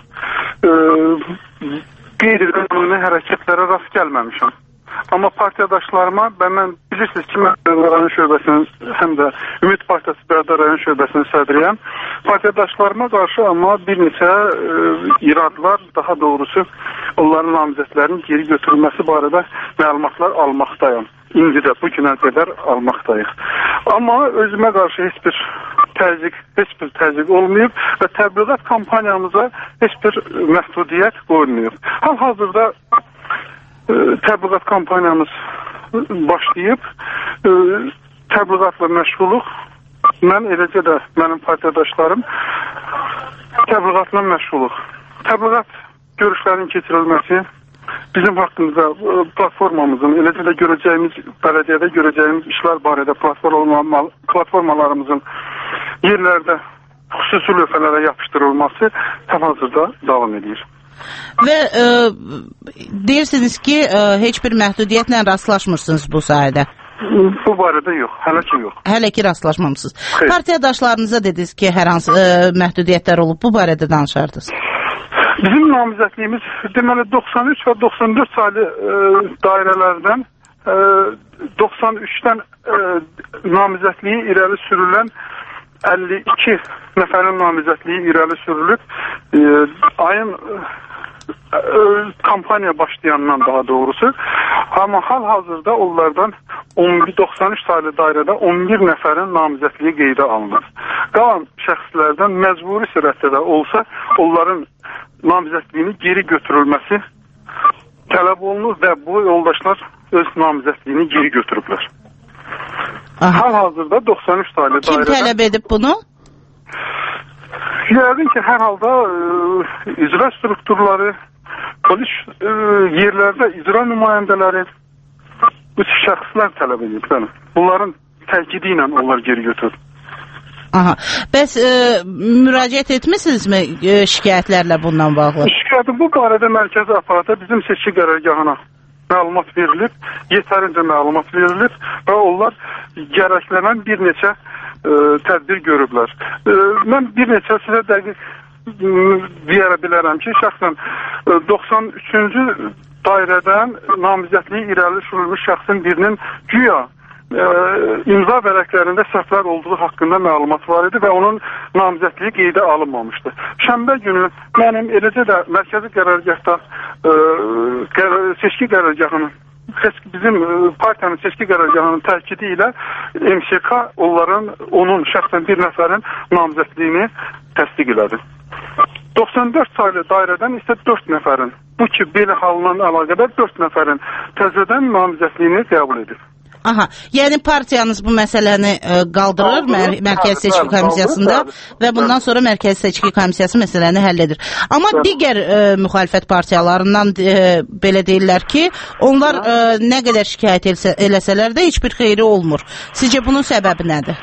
S16: qeyri-qanuni hərəkətlərə rast gəlməmişəm. Amma partiyadaşlarıma və mən bilirsiniz ki, mən Bərdə rayon şöbəsinin həm də Ümid Partiyası Bərdə rayon şöbəsinin sədriyəm. Partiyadaşlarıma qarşı amma bir neçə iradlar, daha doğrusu onların namizədlərinin geri götürülməsi barədə məlumatlar almaqdayım. İndi də bu günə qədər almaqdayıq. Amma özümə qarşı heç bir təzyiq olmayıb və təbliğat kampaniyamıza heç bir məhdudiyyət qoyulmayıb. Hal-hazırda təbliğat kampaniyamız başlayıb, təbliğatla məşğuluq. Mən eləcə də mənim partiyadaşlarım təbliğatla məşğuluq. Təbliğat görüşlərinin keçirilməsi bizim haqqımızda platformamızın, eləcə də bələdiyyədə görəcəyimiz işlər barədə platformalarımızın yerlərdə xüsusi lövhələrə yapışdırılması hal-hazırda davam edir.
S12: Və deyirsiniz ki, heç bir məhdudiyyətlə rastlaşmırsınız bu sayədə.
S16: Bu barədə yox, hələ ki yox.
S12: Hələ ki rastlaşmamısınız. Partiyadaşlarınıza dediniz ki, hər hansı məhdudiyyətlər olub, bu barədə danışardınız.
S16: Bizim namizədliyimiz deməli 93 və 94 saylı dairələrdən 93-dən namizədliyi irəli sürülən 52 nəfərin namizədliyi irəli sürülüb. Ayın kampaniya başlayandan daha doğrusu. Amma hal-hazırda onlardan 93 saylı dairədə 11 nəfərin namizədliyi qeydə alınır. Qalan şəxslərdən məcburi sürətdə də olsa onların namizədliyini geri götürülməsi tələb olunur və bu yoldaşlar öz namizədliyini geri götürüblər. Hal-hazırda 93 saylı dairədə... Kim
S12: tələb edib bunu?
S16: Yəqin ki, hər halda icra strukturları, polis yerlərdə icra nümayəndələri bu şəxslər tələb edib. Bunların təkidi ilə onlar geri götürür.
S12: Aha. Bəs müraciət etmisinizmi şikayətlərlə bundan bağlı?
S16: Şikayəti bu barədə mərkəzi aparata bizim seçki qərargahına məlumat verilib, yetərincə məlumat verilib və onlar gərəklənən bir neçə tədbir görüblər. Mən bir neçə sizə dəqiq deyə bilərəm ki, şəxsən 93-cü dairədən namizədliyi irəli sürülmüş şəxsin birinin güya imza vərəqlərində səhvlər olduğu haqqında məlumat var idi və onun namizədliyi qeydə alınmamışdı. Şənbə günü mənim eləcə də mərkəzi qərargahda seçki qərargahının bizim partiyanın seçki qərargahının təkidi ilə MSK onun şəxsən bir nəfərin namizədliyini təsdiq elədi. 94 saylı dairədən isə 4 nəfərin, bu ki belə halından əlaqədar 4 nəfərin təzədən namizədliyini qəbul edib.
S12: Aha, yəni partiyanız bu məsələni qaldırır Mərkəzi Seçki Komissiyasında və bundan sonra Mərkəzi Seçki Komissiyası məsələni həll edir. Amma digər müxalifət partiyalarından belə deyirlər ki, onlar nə qədər şikayət eləsələr də heç bir xeyri olmur. Sizcə bunun səbəbi nədir?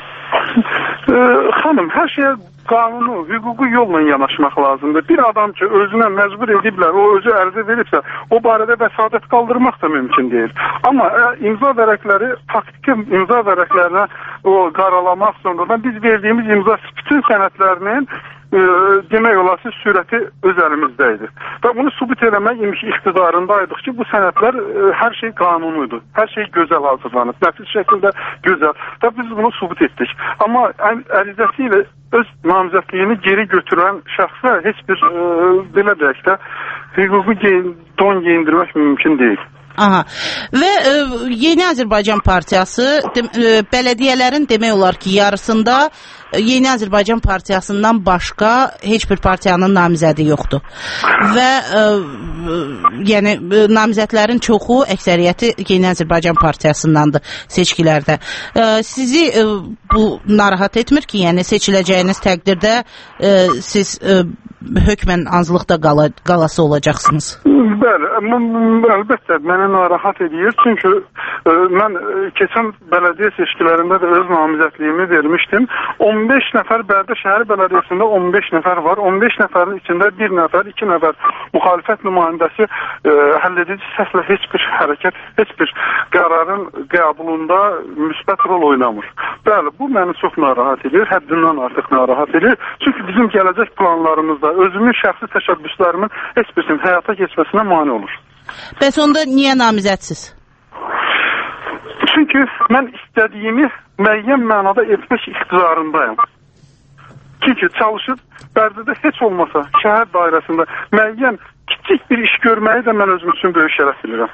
S16: Xanım, hər şeyə qanunu, hüquqi yolla yanaşmaq lazımdır. Bir adam ki, özünə məcbur ediblər, o özü ərizə veribsə, o barədə vəsadət qaldırmaq da mümkün deyil. Amma imza vərəqləri, faktiki imza vərəqlərinə qaralamaq sonradan biz verdiyimiz imza bütün sənədlərinin demək olar ki, sürəti öz əlimizdə idi. Və bunu sübut eləmək iqtidarındaydıq ki, bu sənədlər hər şey qanunudur. Hər şey gözəl hazırlanıb. Nəfis şəkildə gözəl. Və biz bunu sübut etdik. Amma ərizəsi ilə öz namizədliyini geri götürən şəxsə heç bir belə deyək də hüquqi don geyindirmək mümkün deyil.
S12: Aha. Və Yeni Azərbaycan Partiyası bələdiyyələrin demək olar ki, yarısında Yeni Azərbaycan Partiyasından başqa heç bir partiyanın namizədi yoxdur. Və yəni namizədlərin çoxu, əksəriyyəti Yeni Azərbaycan Partiyasındandır seçkilərdə. Sizi bu narahat etmir ki, yəni seçiləcəyiniz təqdirdə siz hökmən azlıqda qalası olacaqsınız?
S16: Bəli, əlbəttə mənə narahat edir. Çünki mən keçən bələdiyyə seçkilərində də öz namizədliyimi vermişdim. 15 nəfər Bərdə şəhər bələdiyyəsində 15 nəfər var. 15 nəfərin içində 1 nəfər, 2 nəfər müxalifət nümayəndəsi həlledici səslə heç bir hərəkət, heç bir qərarın qəbulunda müsbət rol oynamır. Bəli, bu məni çox narahat edir, həddindən artıq narahat edir. Çünki bizim gələcək planlarımızda özümün şəxsi təşəbbüslərimin heç birisinin həyata keçməsinə mane olur.
S12: Bəs onda niyə namizədsiz?
S16: Çünki mən istədiyimi müəyyən mənada etmək iqtidarındayım. Çünki çalışıb Bərdədə heç olmasa şəhər dairəsində müəyyən kiçik bir iş görməyi də mən özüm üçün böyük şərəf bilirəm.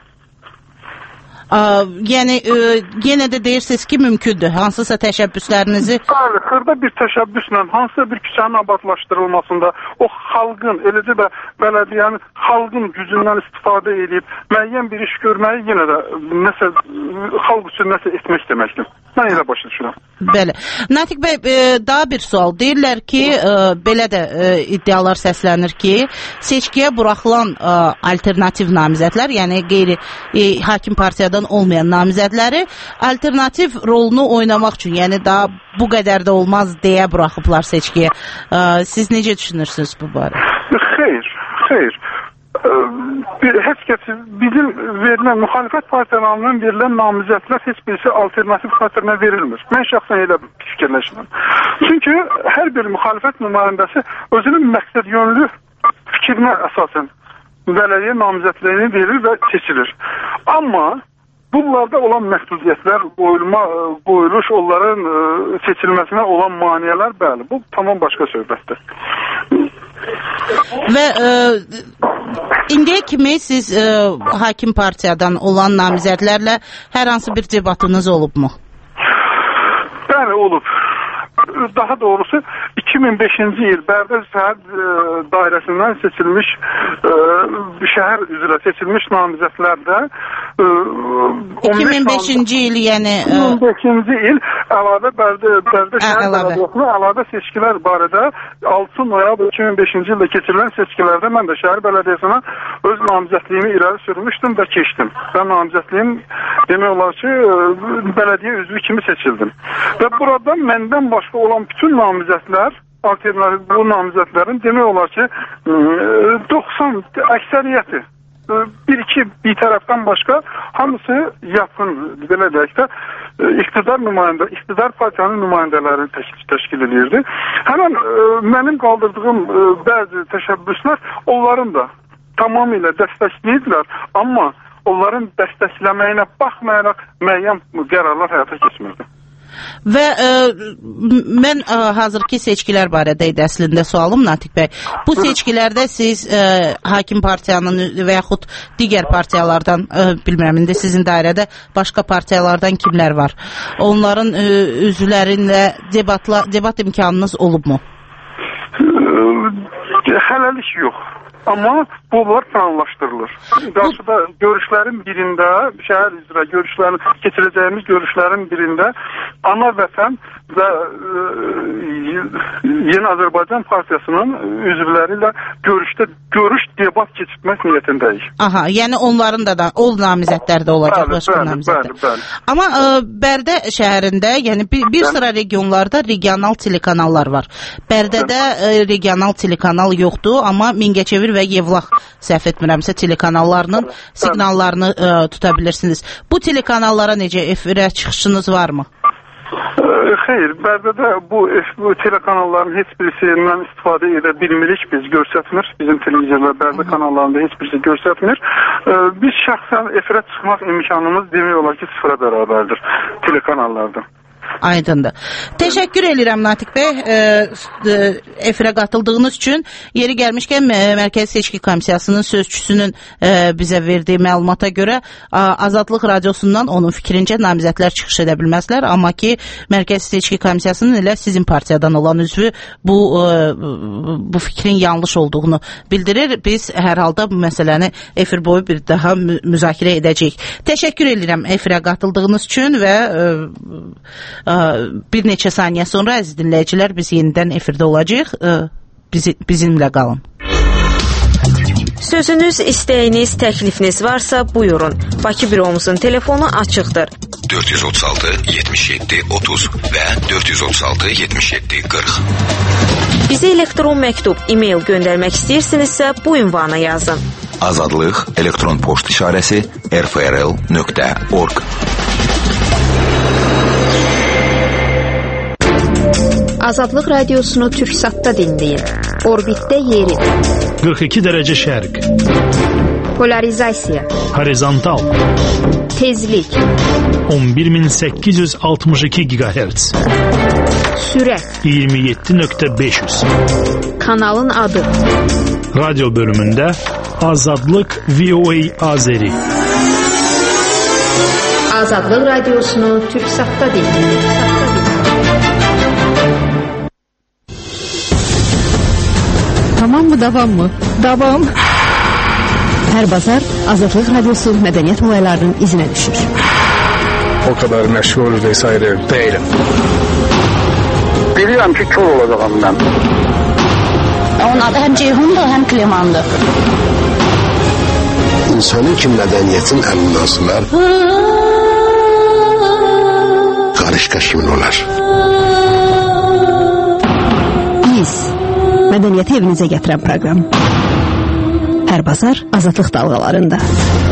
S12: Yəni yenə də deyirsiniz ki, mümkündür. Hansısa təşəbbüslərinizi...
S16: Bəli, xırda bir təşəbbüslə hansısa bir küçənin abadlaşdırılmasında o xalqın, eləcə də bələdiyyənin xalqın gücündən istifadə edib müəyyən bir iş görməyi yenə də nəsə xalq üçün nəsə etmək deməkdir. Mən elə başa düşürəm.
S12: Bəli. Natiq bəy, daha bir sual. Deyirlər ki, belə də iddialar səslənir ki, seçkiyə buraxılan alternativ namizədlər, yəni qeyri-hakim partiyadan olmayan namizədləri alternativ rolunu oynamaq üçün, yəni daha bu qədər də olmaz deyə buraxıblar seçkiyə. Siz necə düşünürsünüz bu barədə?
S16: Xeyr. heç kəs bizim verilən müxalifət partiyalarının verilən namizədlər heç birisi alternativ xatirinə verilmir. Mən şəxsən elə fikirləşirəm. Çünki hər bir müxalifət nümayəndəsi özünün məqsədyönlü fikrinə əsasən bələdiyyə namizədlərini verir və seçilir. Amma bunlarda olan məhdudiyyətlər, qoyuluş, onların seçilməsinə olan maneələr, bəli, bu tamam başqa söhbətdir.
S12: Və indiyə kimi siz hakim partiyadan olan namizədlərlə hər hansı bir debatınız olubmu?
S16: Bəli, olub. Daha doğrusu 2005-ci il Bərdə şəhər dairəsindən seçilmiş, şəhər üzrə seçilmiş namizədlərdə
S12: 2005-ci il, yəni
S16: 2005-ci il əlavə Bərdə şəhər bələdiyyəsinə əlavə seçkilər barədə 6 noyabr 2005-ci ildə keçirilən seçkilərdə mən də şəhər bələdiyyəsinə öz namizədliyimi irəli sürmüşdüm və keçdim. Və namizədliyim demək olar ki, bələdiyyə üzvü kimi seçildim. Və burada məndən başqa olan bütün namizədlər, alternativ bu namizədlərin demək olar ki 90 əksəriyyəti bir tərəfdən başqa hamısı yaxın, belə deyək də iqtidar partiyanın nümayəndələrini təşkil edirdi. Həmən mənim qaldırdığım bəzi təşəbbüslər onların da tamamilə dəstəkləyirlər, amma onların dəstəkləməyinə baxmayaraq müəyyən qərarlar həyata keçmirdi.
S12: Və mən hazırki seçkilər barədə idi əslində sualım, Natiq bəy. Bu seçkilərdə siz hakim partiyanın və yaxud digər partiyalardan, bilmirəm, indi sizin dairədə başqa partiyalardan kimlər var? Onların üzvlərinlə debat imkanınız olubmu?
S16: Hələlik yox. Amma bunlar planlaşdırılır. Qarşıda görüşlərin birində, şəhər üzrə keçirəcəyimiz görüşlərin birində Ana Vətən və Yeni Azərbaycan Partiyasının üzvləri ilə görüş, debat keçirmək niyyətindəyik.
S12: Aha, yəni onların da o namizədlər də olacaq, başqa namizədlər.
S16: Bəli.
S12: Amma Bərdə şəhərində, yəni bir sıra regionlarda regional telekanallar var. Bərdədə regional telekanal yoxdur, amma Mingəçevir və Yevlax, səhv etmirəmsə, telekanallarının siqnallarını tuta bilirsiniz. Bu telekanallara necə efirə çıxışınız varmı?
S16: Xeyr, Bərdədə bu telekanalların heç birisindən istifadə edə bilmirik, biz görsətmir. Bizim televiziyonlar Bərdə kanallarında heç birisi görsətmir. Biz şəxsən efirə çıxmaq imkanımız demək olar ki, sıfıra bərabərdir telekanallarda.
S12: Aydındır. Təşəkkür edirəm Natiq bəy efirə qatıldığınız üçün. Yeri gəlmişkən Mərkəzi Seçki Komissiyasının sözçüsünün bizə verdiyi məlumata görə Azadlıq Radiosundan onun fikrincə namizədlər çıxış edə bilməzlər, amma ki Mərkəzi Seçki Komissiyasının elə sizin partiyadan olan üzvü bu fikrin yanlış olduğunu bildirir. Biz hər halda bu məsələni efir boyu bir daha müzakirə edəcəyik. Təşəkkür edirəm efirə qatıldığınız üçün və bir neçə saniyə sonra əziz dinləyicilər biz yenidən efirdə olacağıq. Bizimlə qalın.
S17: Sözünüz, istəyiniz, təklifiniz varsa buyurun. Bakı büromuzun telefonu açıqdır.
S18: 436 77 30 və 436 77 40.
S17: Bizə elektron məktub, e-mail göndərmək istəyirsinizsə bu ünvana yazın.
S18: Azadlıq elektron poçt işarəsi rfrl.org.
S10: Azadlıq Radiosunu Türksatda dinləyin. Orbitdə yeri.
S3: 42 dərəcə şərq.
S10: Polarizasiya.
S3: Horizontal.
S10: Tezlik.
S3: 11862 GHz.
S10: Sürət.
S3: 27.500.
S10: Kanalın adı.
S3: Radyo bölümündə Azadlıq VOA Azeri.
S10: Azadlıq Radiosunu Türksatda dinləyin.
S19: Tamam mı, davam mı? Davam. Hər bazar Azadlıq Radiosu mədəniyyət olaylarının izinə düşür.
S20: O kadar məşğul vesaire değilim.
S16: Bilirəm ki, kör olacağım mən.
S21: Onun adı həm Ceyhundur, həm Klemandır.
S22: İnsanın ki mədəniyyətin əminasılar qarışqa kimin olar?
S19: Biz mədəniyyəti evinizə gətirən proqram. Hər bazar Azadlıq dalğalarında.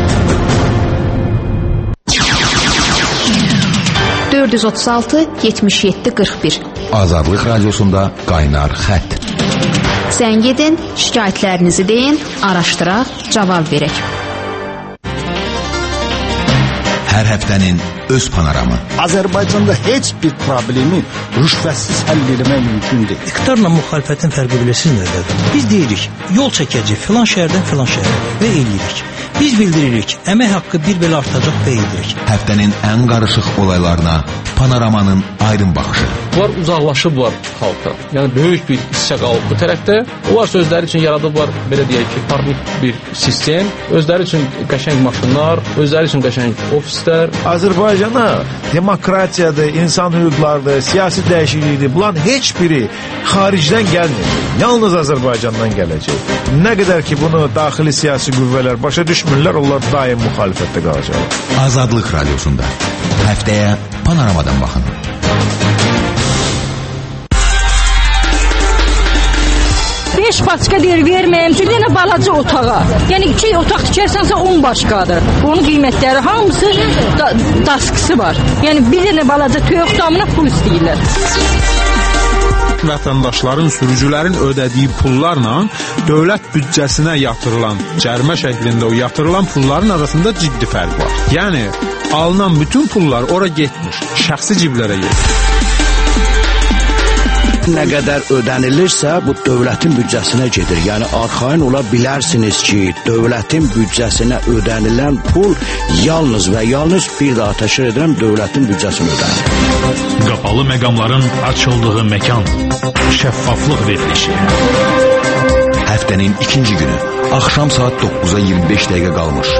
S10: 436-77-41
S18: Azadlıq radiosunda qaynar xətt.
S10: Zəng edin, şikayətlərinizi deyin, araşdıraq, cavab verək.
S18: Hər həftənin öz panoramı.
S1: Azərbaycanda heç bir problemi rüşvətsiz həll etmək mümkün deyil.
S2: İqtidarla müxalifətin fərqi bilirsiniz nədir? Biz deyirik, yol çəkəcək filan şəhərdən filan şəhərə və eləyirik. Biz bildiririk, əmək haqqı bir belə artacaq və edirik.
S18: Həftənin ən qarışıq olaylarına panoramanın aydın baxışı.
S23: Bunlar uzaqlaşıblar xalqdan. Yəni böyük bir hissə qalıb bu tərəfdə. Onlar özləri üçün yaradıblar, belə deyək ki, parnik bir sistem. Özləri üçün qəşəng maşınlar, özləri üçün qəşəng ofislər.
S24: Azərbaycana demokratiyadır, insan hüquqlarıdır, siyasi dəyişiklikdir. Bunların heç biri xaricdən gəlmir. Yalnız Azərbaycandan gələcək. Nə qədər ki bunu daxili siyasi qüvvələr başa düşmürlər, onlar daim müxalifətdə qalacaqlar.
S18: Azadlıq radiosunda həftəyə panoramadan baxın.
S25: Beş başqa deyir, verməyəm ki, yenə balaca otağa. Yəni 2 otaq tikərsənsə 10 başqadır. Onun qiymətləri hamısı daskısı var. Yəni bir dənə balaca toyuq damına pul istəyirlər.
S26: Vətəndaşların, sürücülərin ödədiyi pullarla dövlət büdcəsinə yatırılan, cərimə şəklində o yatırılan pulların arasında ciddi fərq var. Yəni alınan bütün pullar ora getmir, şəxsi ciblərə gedir.
S22: Nə qədər ödənilirsə, bu dövlətin büdcəsinə gedir. Yəni arxayın ola bilərsiniz ki, dövlətin büdcəsinə ödənilən pul yalnız və yalnız bir daha təkrar edirəm, dövlətin büdcəsinə ödənilir.
S3: Qapalı məqamların açıldığı məkan. Şəffaflıq verilişi.
S18: Həftənin ikinci günü, axşam saat 9-a 25 dəqiqə qalmış.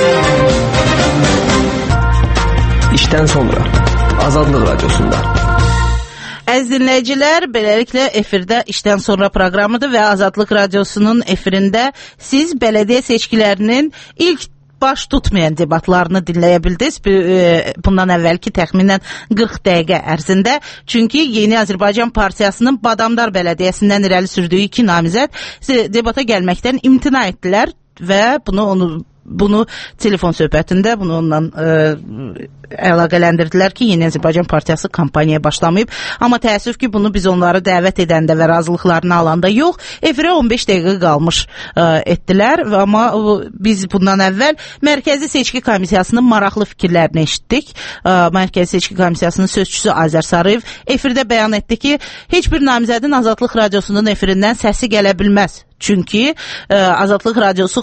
S11: İşdən sonra Azadlıq radiosunda.
S12: Əziz dinləyicilər, beləliklə efirdə işdən sonra proqramıdır və Azadlıq radiosunun efirində siz bələdiyyə seçkilərinin ilk baş tutmayan debatlarını dinləyə bildiniz. Bundan əvvəlki təxminən 40 dəqiqə ərzində. Çünki Yeni Azərbaycan Partiyasının Badamdar Bələdiyyəsindən irəli sürdüyü 2 namizəd debata gəlməkdən imtina etdilər və bunu telefon söhbətində onunla əlaqələndirdilər ki, Yeni Azərbaycan Partiyası kampaniyaya başlamayıb. Amma təəssüf ki, bunu biz onları dəvət edəndə və razılıqlarını alanda yox, efirə 15 dəqiqə qalmış etdilər. Amma biz bundan əvvəl Mərkəzi Seçki Komissiyasının maraqlı fikirlərini eşitdik. Mərkəzi Seçki Komissiyasının sözçüsü Azər Sarıyev efirdə bəyan etdi ki, heç bir namizədin Azadlıq radiosunun efirindən səsi gələ bilməz. Çünki Azadlıq radiosu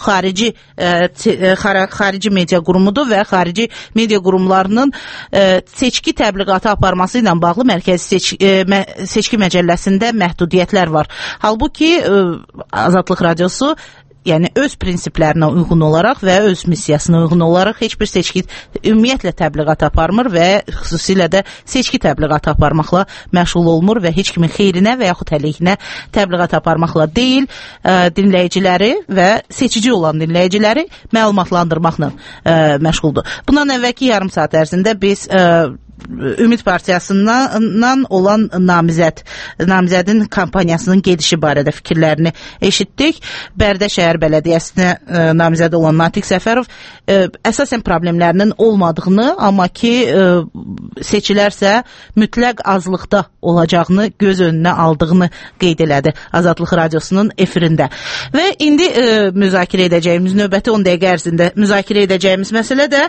S12: xarici media qurumudur və xarici media qurumlarının seçki təbliğatı aparması ilə bağlı Mərkəzi Seçki Məcəlləsində məhdudiyyətlər var. Halbuki Azadlıq radiosu yəni öz prinsiplərinə uyğun olaraq və öz missiyasına uyğun olaraq heç bir seçki ümumiyyətlə təbliğat aparmır və xüsusilə də seçki təbliğatı aparmaqla məşğul olmur və heç kimin xeyrinə və yaxud əleyhinə təbliğat aparmaqla deyil, dinləyiciləri və seçici olan dinləyiciləri məlumatlandırmaqla məşğuldur. Bundan əvvəlki yarım saat ərzində biz Ümid Partiyasından olan namizədin kampaniyasının gedişi barədə fikirlərini eşitdik. Bərdə şəhər bələdiyyəsinə namizəd olan Natiq Səfərov əsasən problemlərinin olmadığını, amma ki seçilərsə mütləq azlıqda olacağını göz önünə aldığını qeyd elədi Azadlıq radiosunun efirində. Və indi müzakirə edəcəyimiz, növbəti 10 dəqiqə ərzində müzakirə edəcəyimiz məsələ də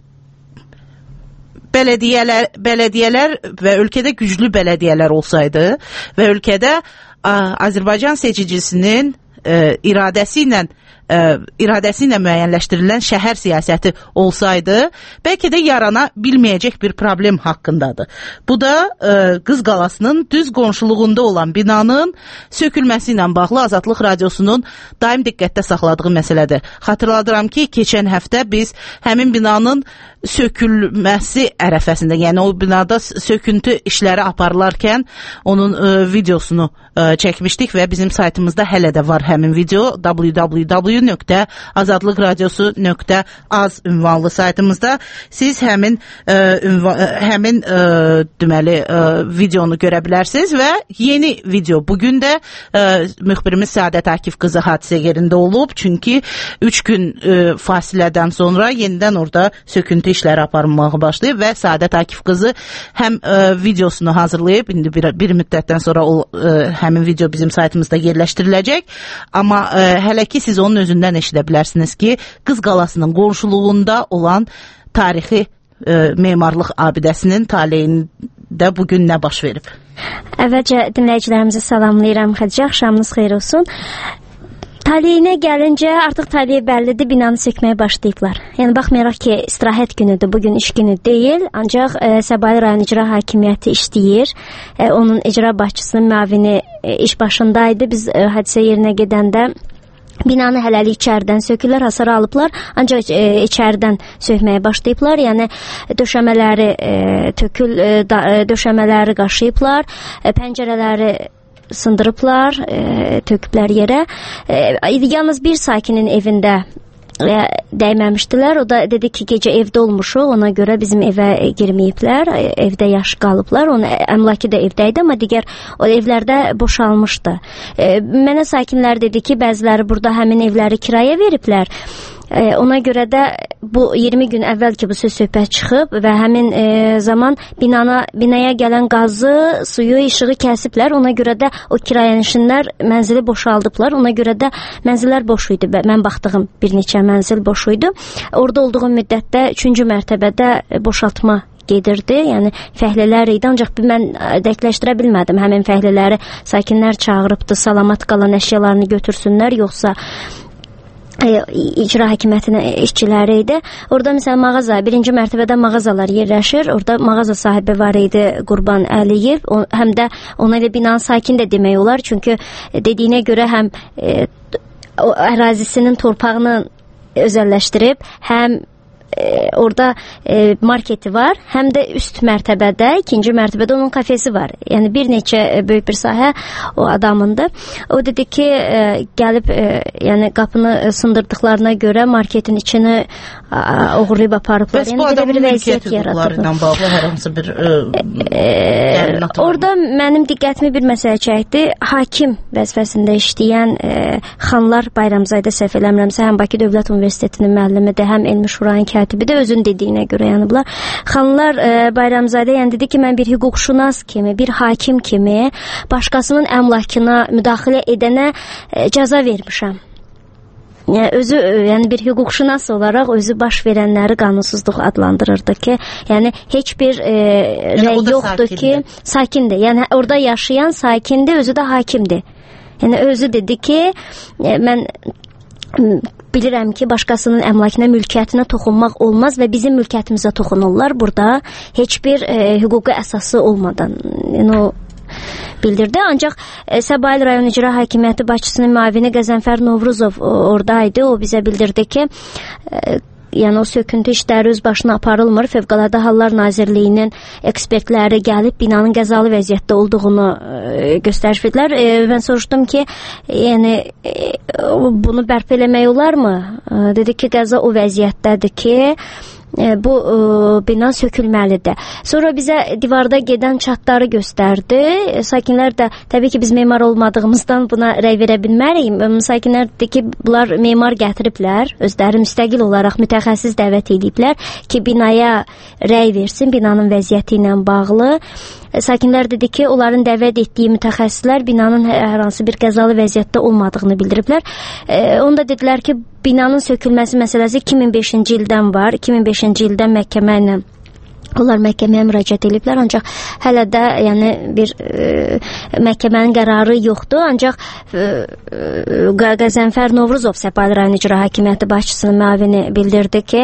S12: bələdiyyələr və ölkədə güclü bələdiyyələr olsaydı və ölkədə Azərbaycan seçicisinin iradəsi ilə müəyyənləşdirilən şəhər siyasəti olsaydı, bəlkə də yarana bilməyəcək bir problem haqqındadır. Bu da Qız Qalasının düz qonşuluğunda olan binanın sökülməsi ilə bağlı Azadlıq radiosunun daim diqqətdə saxladığı məsələdir. Xatırladıram ki, keçən həftə biz həmin binanın sökülməsi ərəfəsində, yəni o binada söküntü işləri aparılarkən onun videosunu çəkmişdik və bizim saytımızda hələ də var həmin video www www.azadlıqradiosu.az ünvanlı saytımızda siz həmin deməli videonu görə bilərsiniz və yeni video bugün də müxbirimiz Səadət Akif qızı hadisə yerində olub. Çünki 3 gün fasilədən sonra yenidən orada söküntü işləri aparılmağa başlayıb və Səadət Akif qızı həm videosunu hazırlayıb, indi bir müddətdən sonra həmin video bizim saytımızda yerləşdiriləcək. Amma hələ ki siz onun özündən eşidə bilərsiniz ki, Qız Qalasının qonşuluğunda olan tarixi memarlıq abidəsinin taleyində bugün nə baş verib?
S5: Əvvəlcə dinləyicilərimizi salamlayıram. Xədicə, axşamınız xeyir olsun. Taleyinə gəlincə artıq taleyə bəllidir, binanı sökməyə başlayıblar. Yəni baxmayaraq ki, istirahət günüdür, bugün iş günü deyil, ancaq Səbail rayon icra hakimiyyəti işləyir. Onun icra başçısının müavini iş başındaydı. Biz hadisə yerinə gedəndə binanı hələlik içəridən sökürlər, hasar alıblar, ancaq içəridən sökməyə başlayıblar. Yəni döşəmələri döşəmələri qaşıyıblar, pəncərələri sındırıblar, töküblər yerə. Yalnız bir sakinin evində dəyməmişdilər. O da dedi ki, gecə evdə olmuşuq, ona görə bizim evə girməyiblər, evdə yaş qalıblar. Onun əmlaki də evdəydi, amma digər o evlərdə boşalmışdı. Mənə sakinlər dedi ki, bəziləri burada həmin evləri kiraya veriblər. Ona görə də bu 20 gün əvvəl ki bu söz-söhbət çıxıb və həmin zaman binaya gələn qazı, suyu, işığı kəsiblər. Ona görə də o kirayənişinlər mənzili boşaldıblar. Ona görə də mənzillər boş idi. Mən baxdığım bir neçə mənzil boş idi. Orada olduğum müddətdə 3-cü mərtəbədə boşaltma gedirdi. Yəni fəhlələr idi, ancaq mən dəqiqləşdirə bilmədim. Həmin fəhlələri sakinlər çağırıbdı, salamat qalan əşyalarını götürsünlər, yoxsa icra hakimiyyətinin işçiləri idi. Orada məsələn mağaza, birinci mərtəbədə mağazalar yerləşir. Orada mağaza sahibi var idi, Qurban Əliyev. Həm də ona elə binanın sakin də demək olar. Çünki dediyinə görə həm o ərazisinin torpağını özəlləşdirib, həm orada marketi var, həm də üst mərtəbədə, ikinci mərtəbədə onun kafesi var. Yəni bir neçə böyük bir sahə o adamındır. O dedi ki, gəlib yəni qapını sındırdıqlarına görə marketin içini oğurlayıb aparıblar.
S12: Yəni bu adamın mülkiyyət hüquqları ilə bağlı hər hansı bir
S5: orada mənim diqqətimi bir məsələ çəkdi. Hakim vəzifəsində işləyən Xanlar Bayramzadə səhv eləmirəmsə, həm Bakı Dövlət Universitetinin müəllimidir, həm Elmi Şurayın katibi də özün dediyinə görə yanıblar. Xanlar Bayramzadə yəni dedi ki, mən bir hüquqşünas kimi, bir hakim kimi başqasının əmlakına müdaxilə edənə cəza vermişəm. Yəni bir hüquqşünas olaraq özü baş verənləri qanunsuzluq adlandırırdı ki, yəni heç bir rəy yoxdur ki, sakindir. Yəni orada yaşayan sakindir, özü də hakimdir. Yəni özü dedi ki, mən bilirəm ki, başqasının əmlakına, mülkiyyətinə toxunmaq olmaz və bizim mülkiyyətimizə toxunurlar burada heç bir hüquqi əsası olmadan. Yəni o bildirdi. Ancaq Səbail rayon icra hakimiyyəti başçısının müavini Qəzənfər Novruzov oradaydı. O bizə bildirdi ki, yəni o söküntü işləri öz başına aparılmır. Fövqəladə Hallar Nazirliyinin ekspertləri gəlib binanın qəzalı vəziyyətdə olduğunu göstəriş verdilər. Mən soruşdum ki, yəni bunu bərpa eləmək olarmı? Dedi ki, qəza o vəziyyətdədir ki, bu bina sökülməlidir. Sonra bizə divarda gedən çatları göstərdi. Sakinlər də təbii ki, biz memar olmadığımızdan buna rəy verə bilmərik. Sakinlər dedi ki, bunlar memar gətiriblər. Özləri müstəqil olaraq mütəxəssis dəvət ediblər ki, binaya rəy versin, binanın vəziyyəti ilə bağlı. Sakinlər dedi ki, onların dəvət etdiyi mütəxəssislər binanın hər hansı bir qəzalı vəziyyətdə olmadığını bildiriblər. Onda dedilər ki, binanın sökülməsi məsələsi 2005-ci ildən var. 2005-ci ildən məhkəmə ilə onlar məhkəməyə müraciət ediblər, ancaq hələ də yəni bir məhkəmənin qərarı yoxdur. Ancaq Qəzənfər Novruzov Səbail rayon icra hakimiyyəti başçısının müavini bildirdi ki,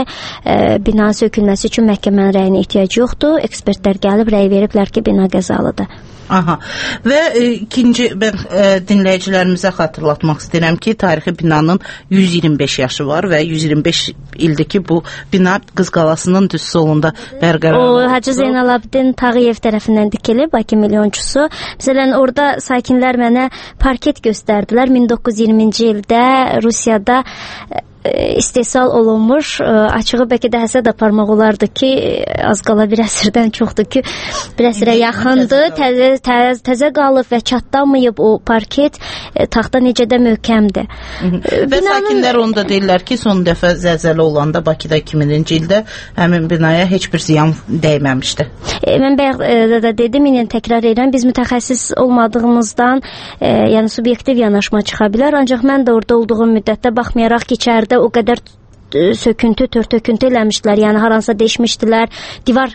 S5: binanın sökülməsi üçün məhkəmənin rəyinə ehtiyac yoxdur. Ekspertlər gəlib rəy veriblər ki, bina qəzalıdır.
S12: Aha. Və ikinci mən dinləyicilərimizə xatırlatmaq istəyirəm ki, tarixi binanın 125 yaşı var və 125 ildir ki, bu bina Qız Qalasının düz solunda bərqərar olunur.
S5: O Hacı Zeynalabdin Tağıyev tərəfindən tikilib, Bakı milyonçusu. Məsələn, orada sakinlər mənə parket göstərdilər. 1920-ci ildə Rusiyada istehsal olunmuş, açığı bəlkə də həsəd aparmaq olardı ki, az qala bir əsrdən çoxdur ki, bir əsrə yaxındır, təzə qalıb və çatlamayıb o parket, taxta necə də möhkəmdir.
S12: Və sakinlər onu da deyirlər ki, son dəfə zəlzələ olanda Bakıda 2000-ci ildə həmin binaya heç bir ziyan dəyməmişdi.
S5: Mən bayaq da dedim, yenə təkrar edirəm, biz mütəxəssis olmadığımızdan, yəni subyektiv yanaşma çıxa bilər, ancaq mən də orada olduğum müddətdə baxmayaraq ki, içəridə o qədər söküntü, törtöküntü eləmişdilər, yəni haransa deşmişdilər, divar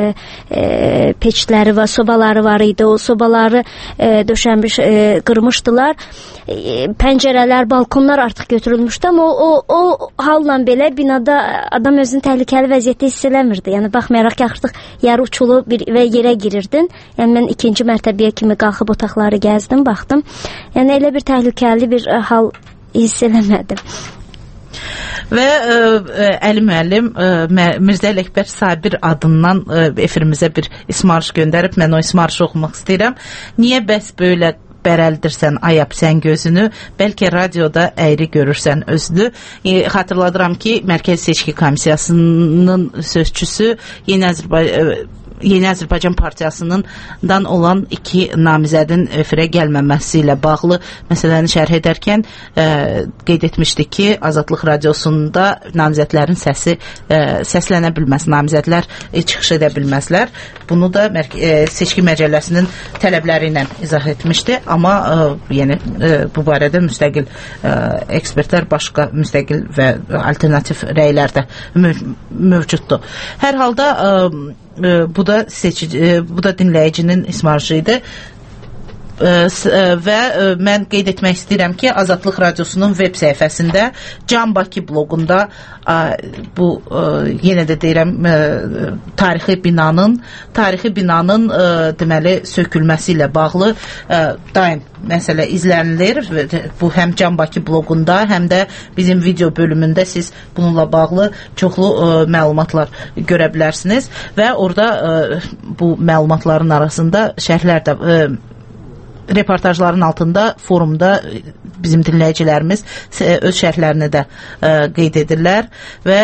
S5: peçləri və sobaları var idi, o sobaları döşənmiş, qırmışdılar, pəncərələr, balkonlar artıq götürülmüşdü, amma o halla belə binada adam özünü təhlükəli vəziyyətdə hiss eləmirdi, yəni baxmayaraq ki, artıq yarı uçulu və yerə girirdin, yəni mən ikinci mərtəbəyə kimi qalxıb otaqları gəzdim, baxdım, yəni elə bir təhlükəli bir hal hiss eləmədim.
S12: Və Əli müəllim Mirzə Ələkbər Sabir adından efirimizə bir ismarış göndərib, mən o ismarışı oxumaq istəyirəm. Niyə bəs belə bərəldirsən ayab sən gözünü, bəlkə radioda əyri görürsən özünü. Xatırladıram ki, Mərkəzi Seçki Komissiyasının sözçüsü Yeni Azərbaycan Partiyasından olan 2 namizədin efirə gəlməməsi ilə bağlı məsələni şərh edərkən qeyd etmişdi ki, Azadlıq Radiosunda namizədlərin səsi səslənə bilməz, namizədlər çıxış edə bilməzlər. Bunu da Seçki Məcəlləsinin tələbləri ilə izah etmişdi, amma yəni bu barədə müstəqil ekspertlər başqa müstəqil və alternativ rəylər də mövcuddur. Hər halda bu da dinləyicinin ismarışı idi və mən qeyd etmək istəyirəm ki, Azadlıq Radiosunun web səhifəsində Can Bakı bloqunda bu yenə də deyirəm tarixi binanın deməli sökülməsi ilə bağlı daim məsələ izlənilir. Bu həm Can Bakı bloqunda, həm də bizim video bölümündə siz bununla bağlı çoxlu məlumatlar görə bilərsiniz və orada bu məlumatların arasında şərhlər də reportajların altında forumda bizim dinləyicilərimiz öz şərhlərini də qeyd edirlər və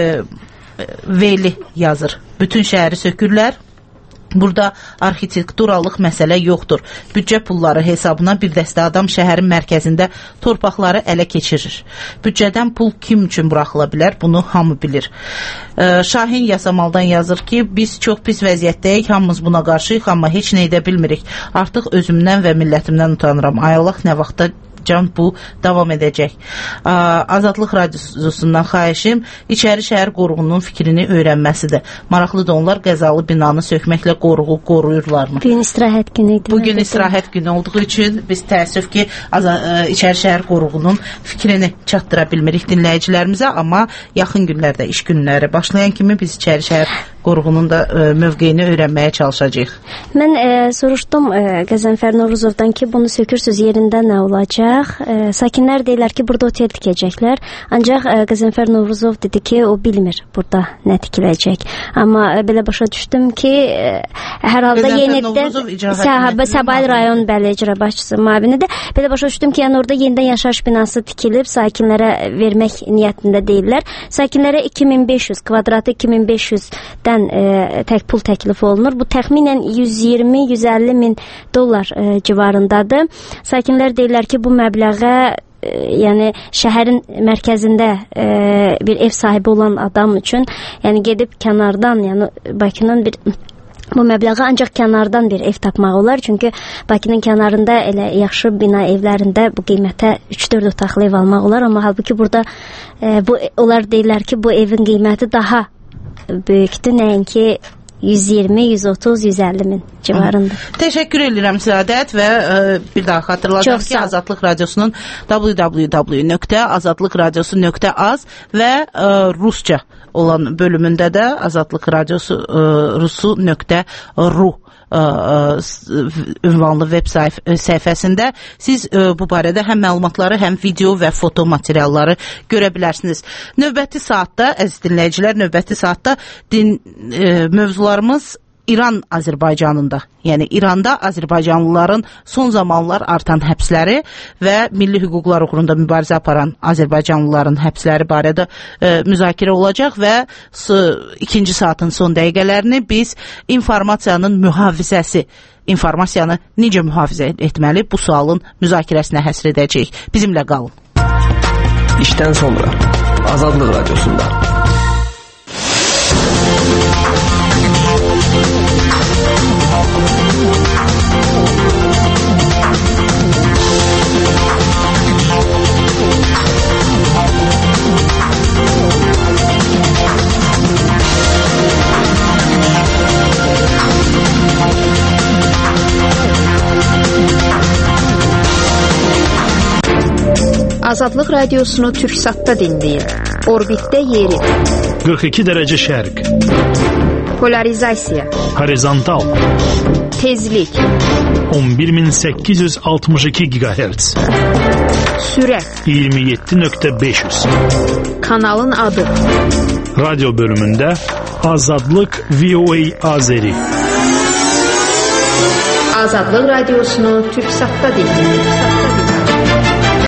S12: Veli yazır. Bütün şəhəri sökürlər. Burada arxitekturalıq məsələ yoxdur. Büdcə pulları hesabına bir dəstə adam şəhərin mərkəzində torpaqları ələ keçirir. Büdcədən pul kim üçün buraxıla bilər? Bunu hamı bilir. Şahin Yasamaldan yazır ki, biz çox pis vəziyyətdəyik, hamımız buna qarşıyıq, amma heç nə edə bilmirik. Artıq özümdən və millətimdən utanıram. Ay Allah, nə vaxtda bu davam edəcək. Azadlıq Radiosundan xahişim içəri şəhər qoruğunun fikrini öyrənməsidir. Maraqlıdır, onlar qəzalı binanı sökməklə qoruğu qoruyurlarmı?
S5: Bugün istirahət günü idi.
S12: Bugün istirahət günü olduğu üçün biz təəssüf ki, içəri şəhər qoruğunun fikrini çatdıra bilmirik dinləyicilərimizə, amma yaxın günlərdə, iş günləri başlayan kimi biz içəri şəhər qoruğunun da mövqeyini öyrənməyə çalışacağıq.
S5: Mən soruşdum Qəzənfər Novruzovdan ki, bunu sökürsüz yerində nə olacaq? Sakinlər deyirlər ki, burada otel tikəcəklər. Ancaq Qəzənfər Novruzov dedi ki, o bilmir burada nə tikiləcək. Amma belə başa düşdüm ki, hər halda yenidən Səbail rayon bəli icra başçısı müavinidir. Belə başa düşdüm ki, yəni orada yenidən yaşayış binası tikilib, sakinlərə vermək niyyətində deyirlər. Sakinlərə 2500, kvadratı 2500-dən tək pul təklif olunur. Bu təxminən 120-150 min dollar civarındadır. Sakinlər deyirlər ki, bu məbləğə yəni şəhərin mərkəzində bir ev sahibi olan adam üçün, yəni gedib kənardan, yəni Bakının bu məbləği ancaq kənardan bir ev tapmaq olar. Çünki Bakının kənarında elə yaxşı bina evlərində bu qiymətə 3-4 otaqlı ev almaq olar. Amma halbuki burada onlar deyirlər ki, bu evin qiyməti daha böyükdür, nəinki 120, 130, 150 min civarında.
S12: Teşekkür edirəm Səadət və bir daha xatırladım ki, Azadlıq Radiosunun www.azadlıqradiosu.az və rusca olan bölümündə də Azadlıq Radiosu rusu.ru ünvanlı veb səhifəsində siz bu barədə həm məlumatları, həm video və foto materialları görə bilərsiniz. Növbəti saatda, əziz dinləyicilər, mövzularımız İran Azərbaycanında, yəni İranda Azərbaycanlıların son zamanlar artan həbsləri və milli hüquqlar uğrunda mübarizə aparan Azərbaycanlıların həbsləri barədə müzakirə olacaq və ikinci saatın son dəqiqələrini biz informasiyanın necə mühafizə etməli bu sualın müzakirəsinə həsr edəcəyik. Bizimlə qalın.
S11: İşdən sonra Azadlıq Radiosunda.
S10: Azadlıq Radiosunu Türksatda dinləyin. Orbitdə yeri.
S3: 42 dərəcə şərq.
S10: Polarizasiya.
S3: Horizontal.
S10: Tezlik.
S3: 11862 GHz.
S10: Sürət.
S3: 27.500.
S10: Kanalın adı.
S3: Radyo bölümündə Azadlıq VOA Azeri.
S10: Azadlıq Radiosunu Türksatda dinləyin.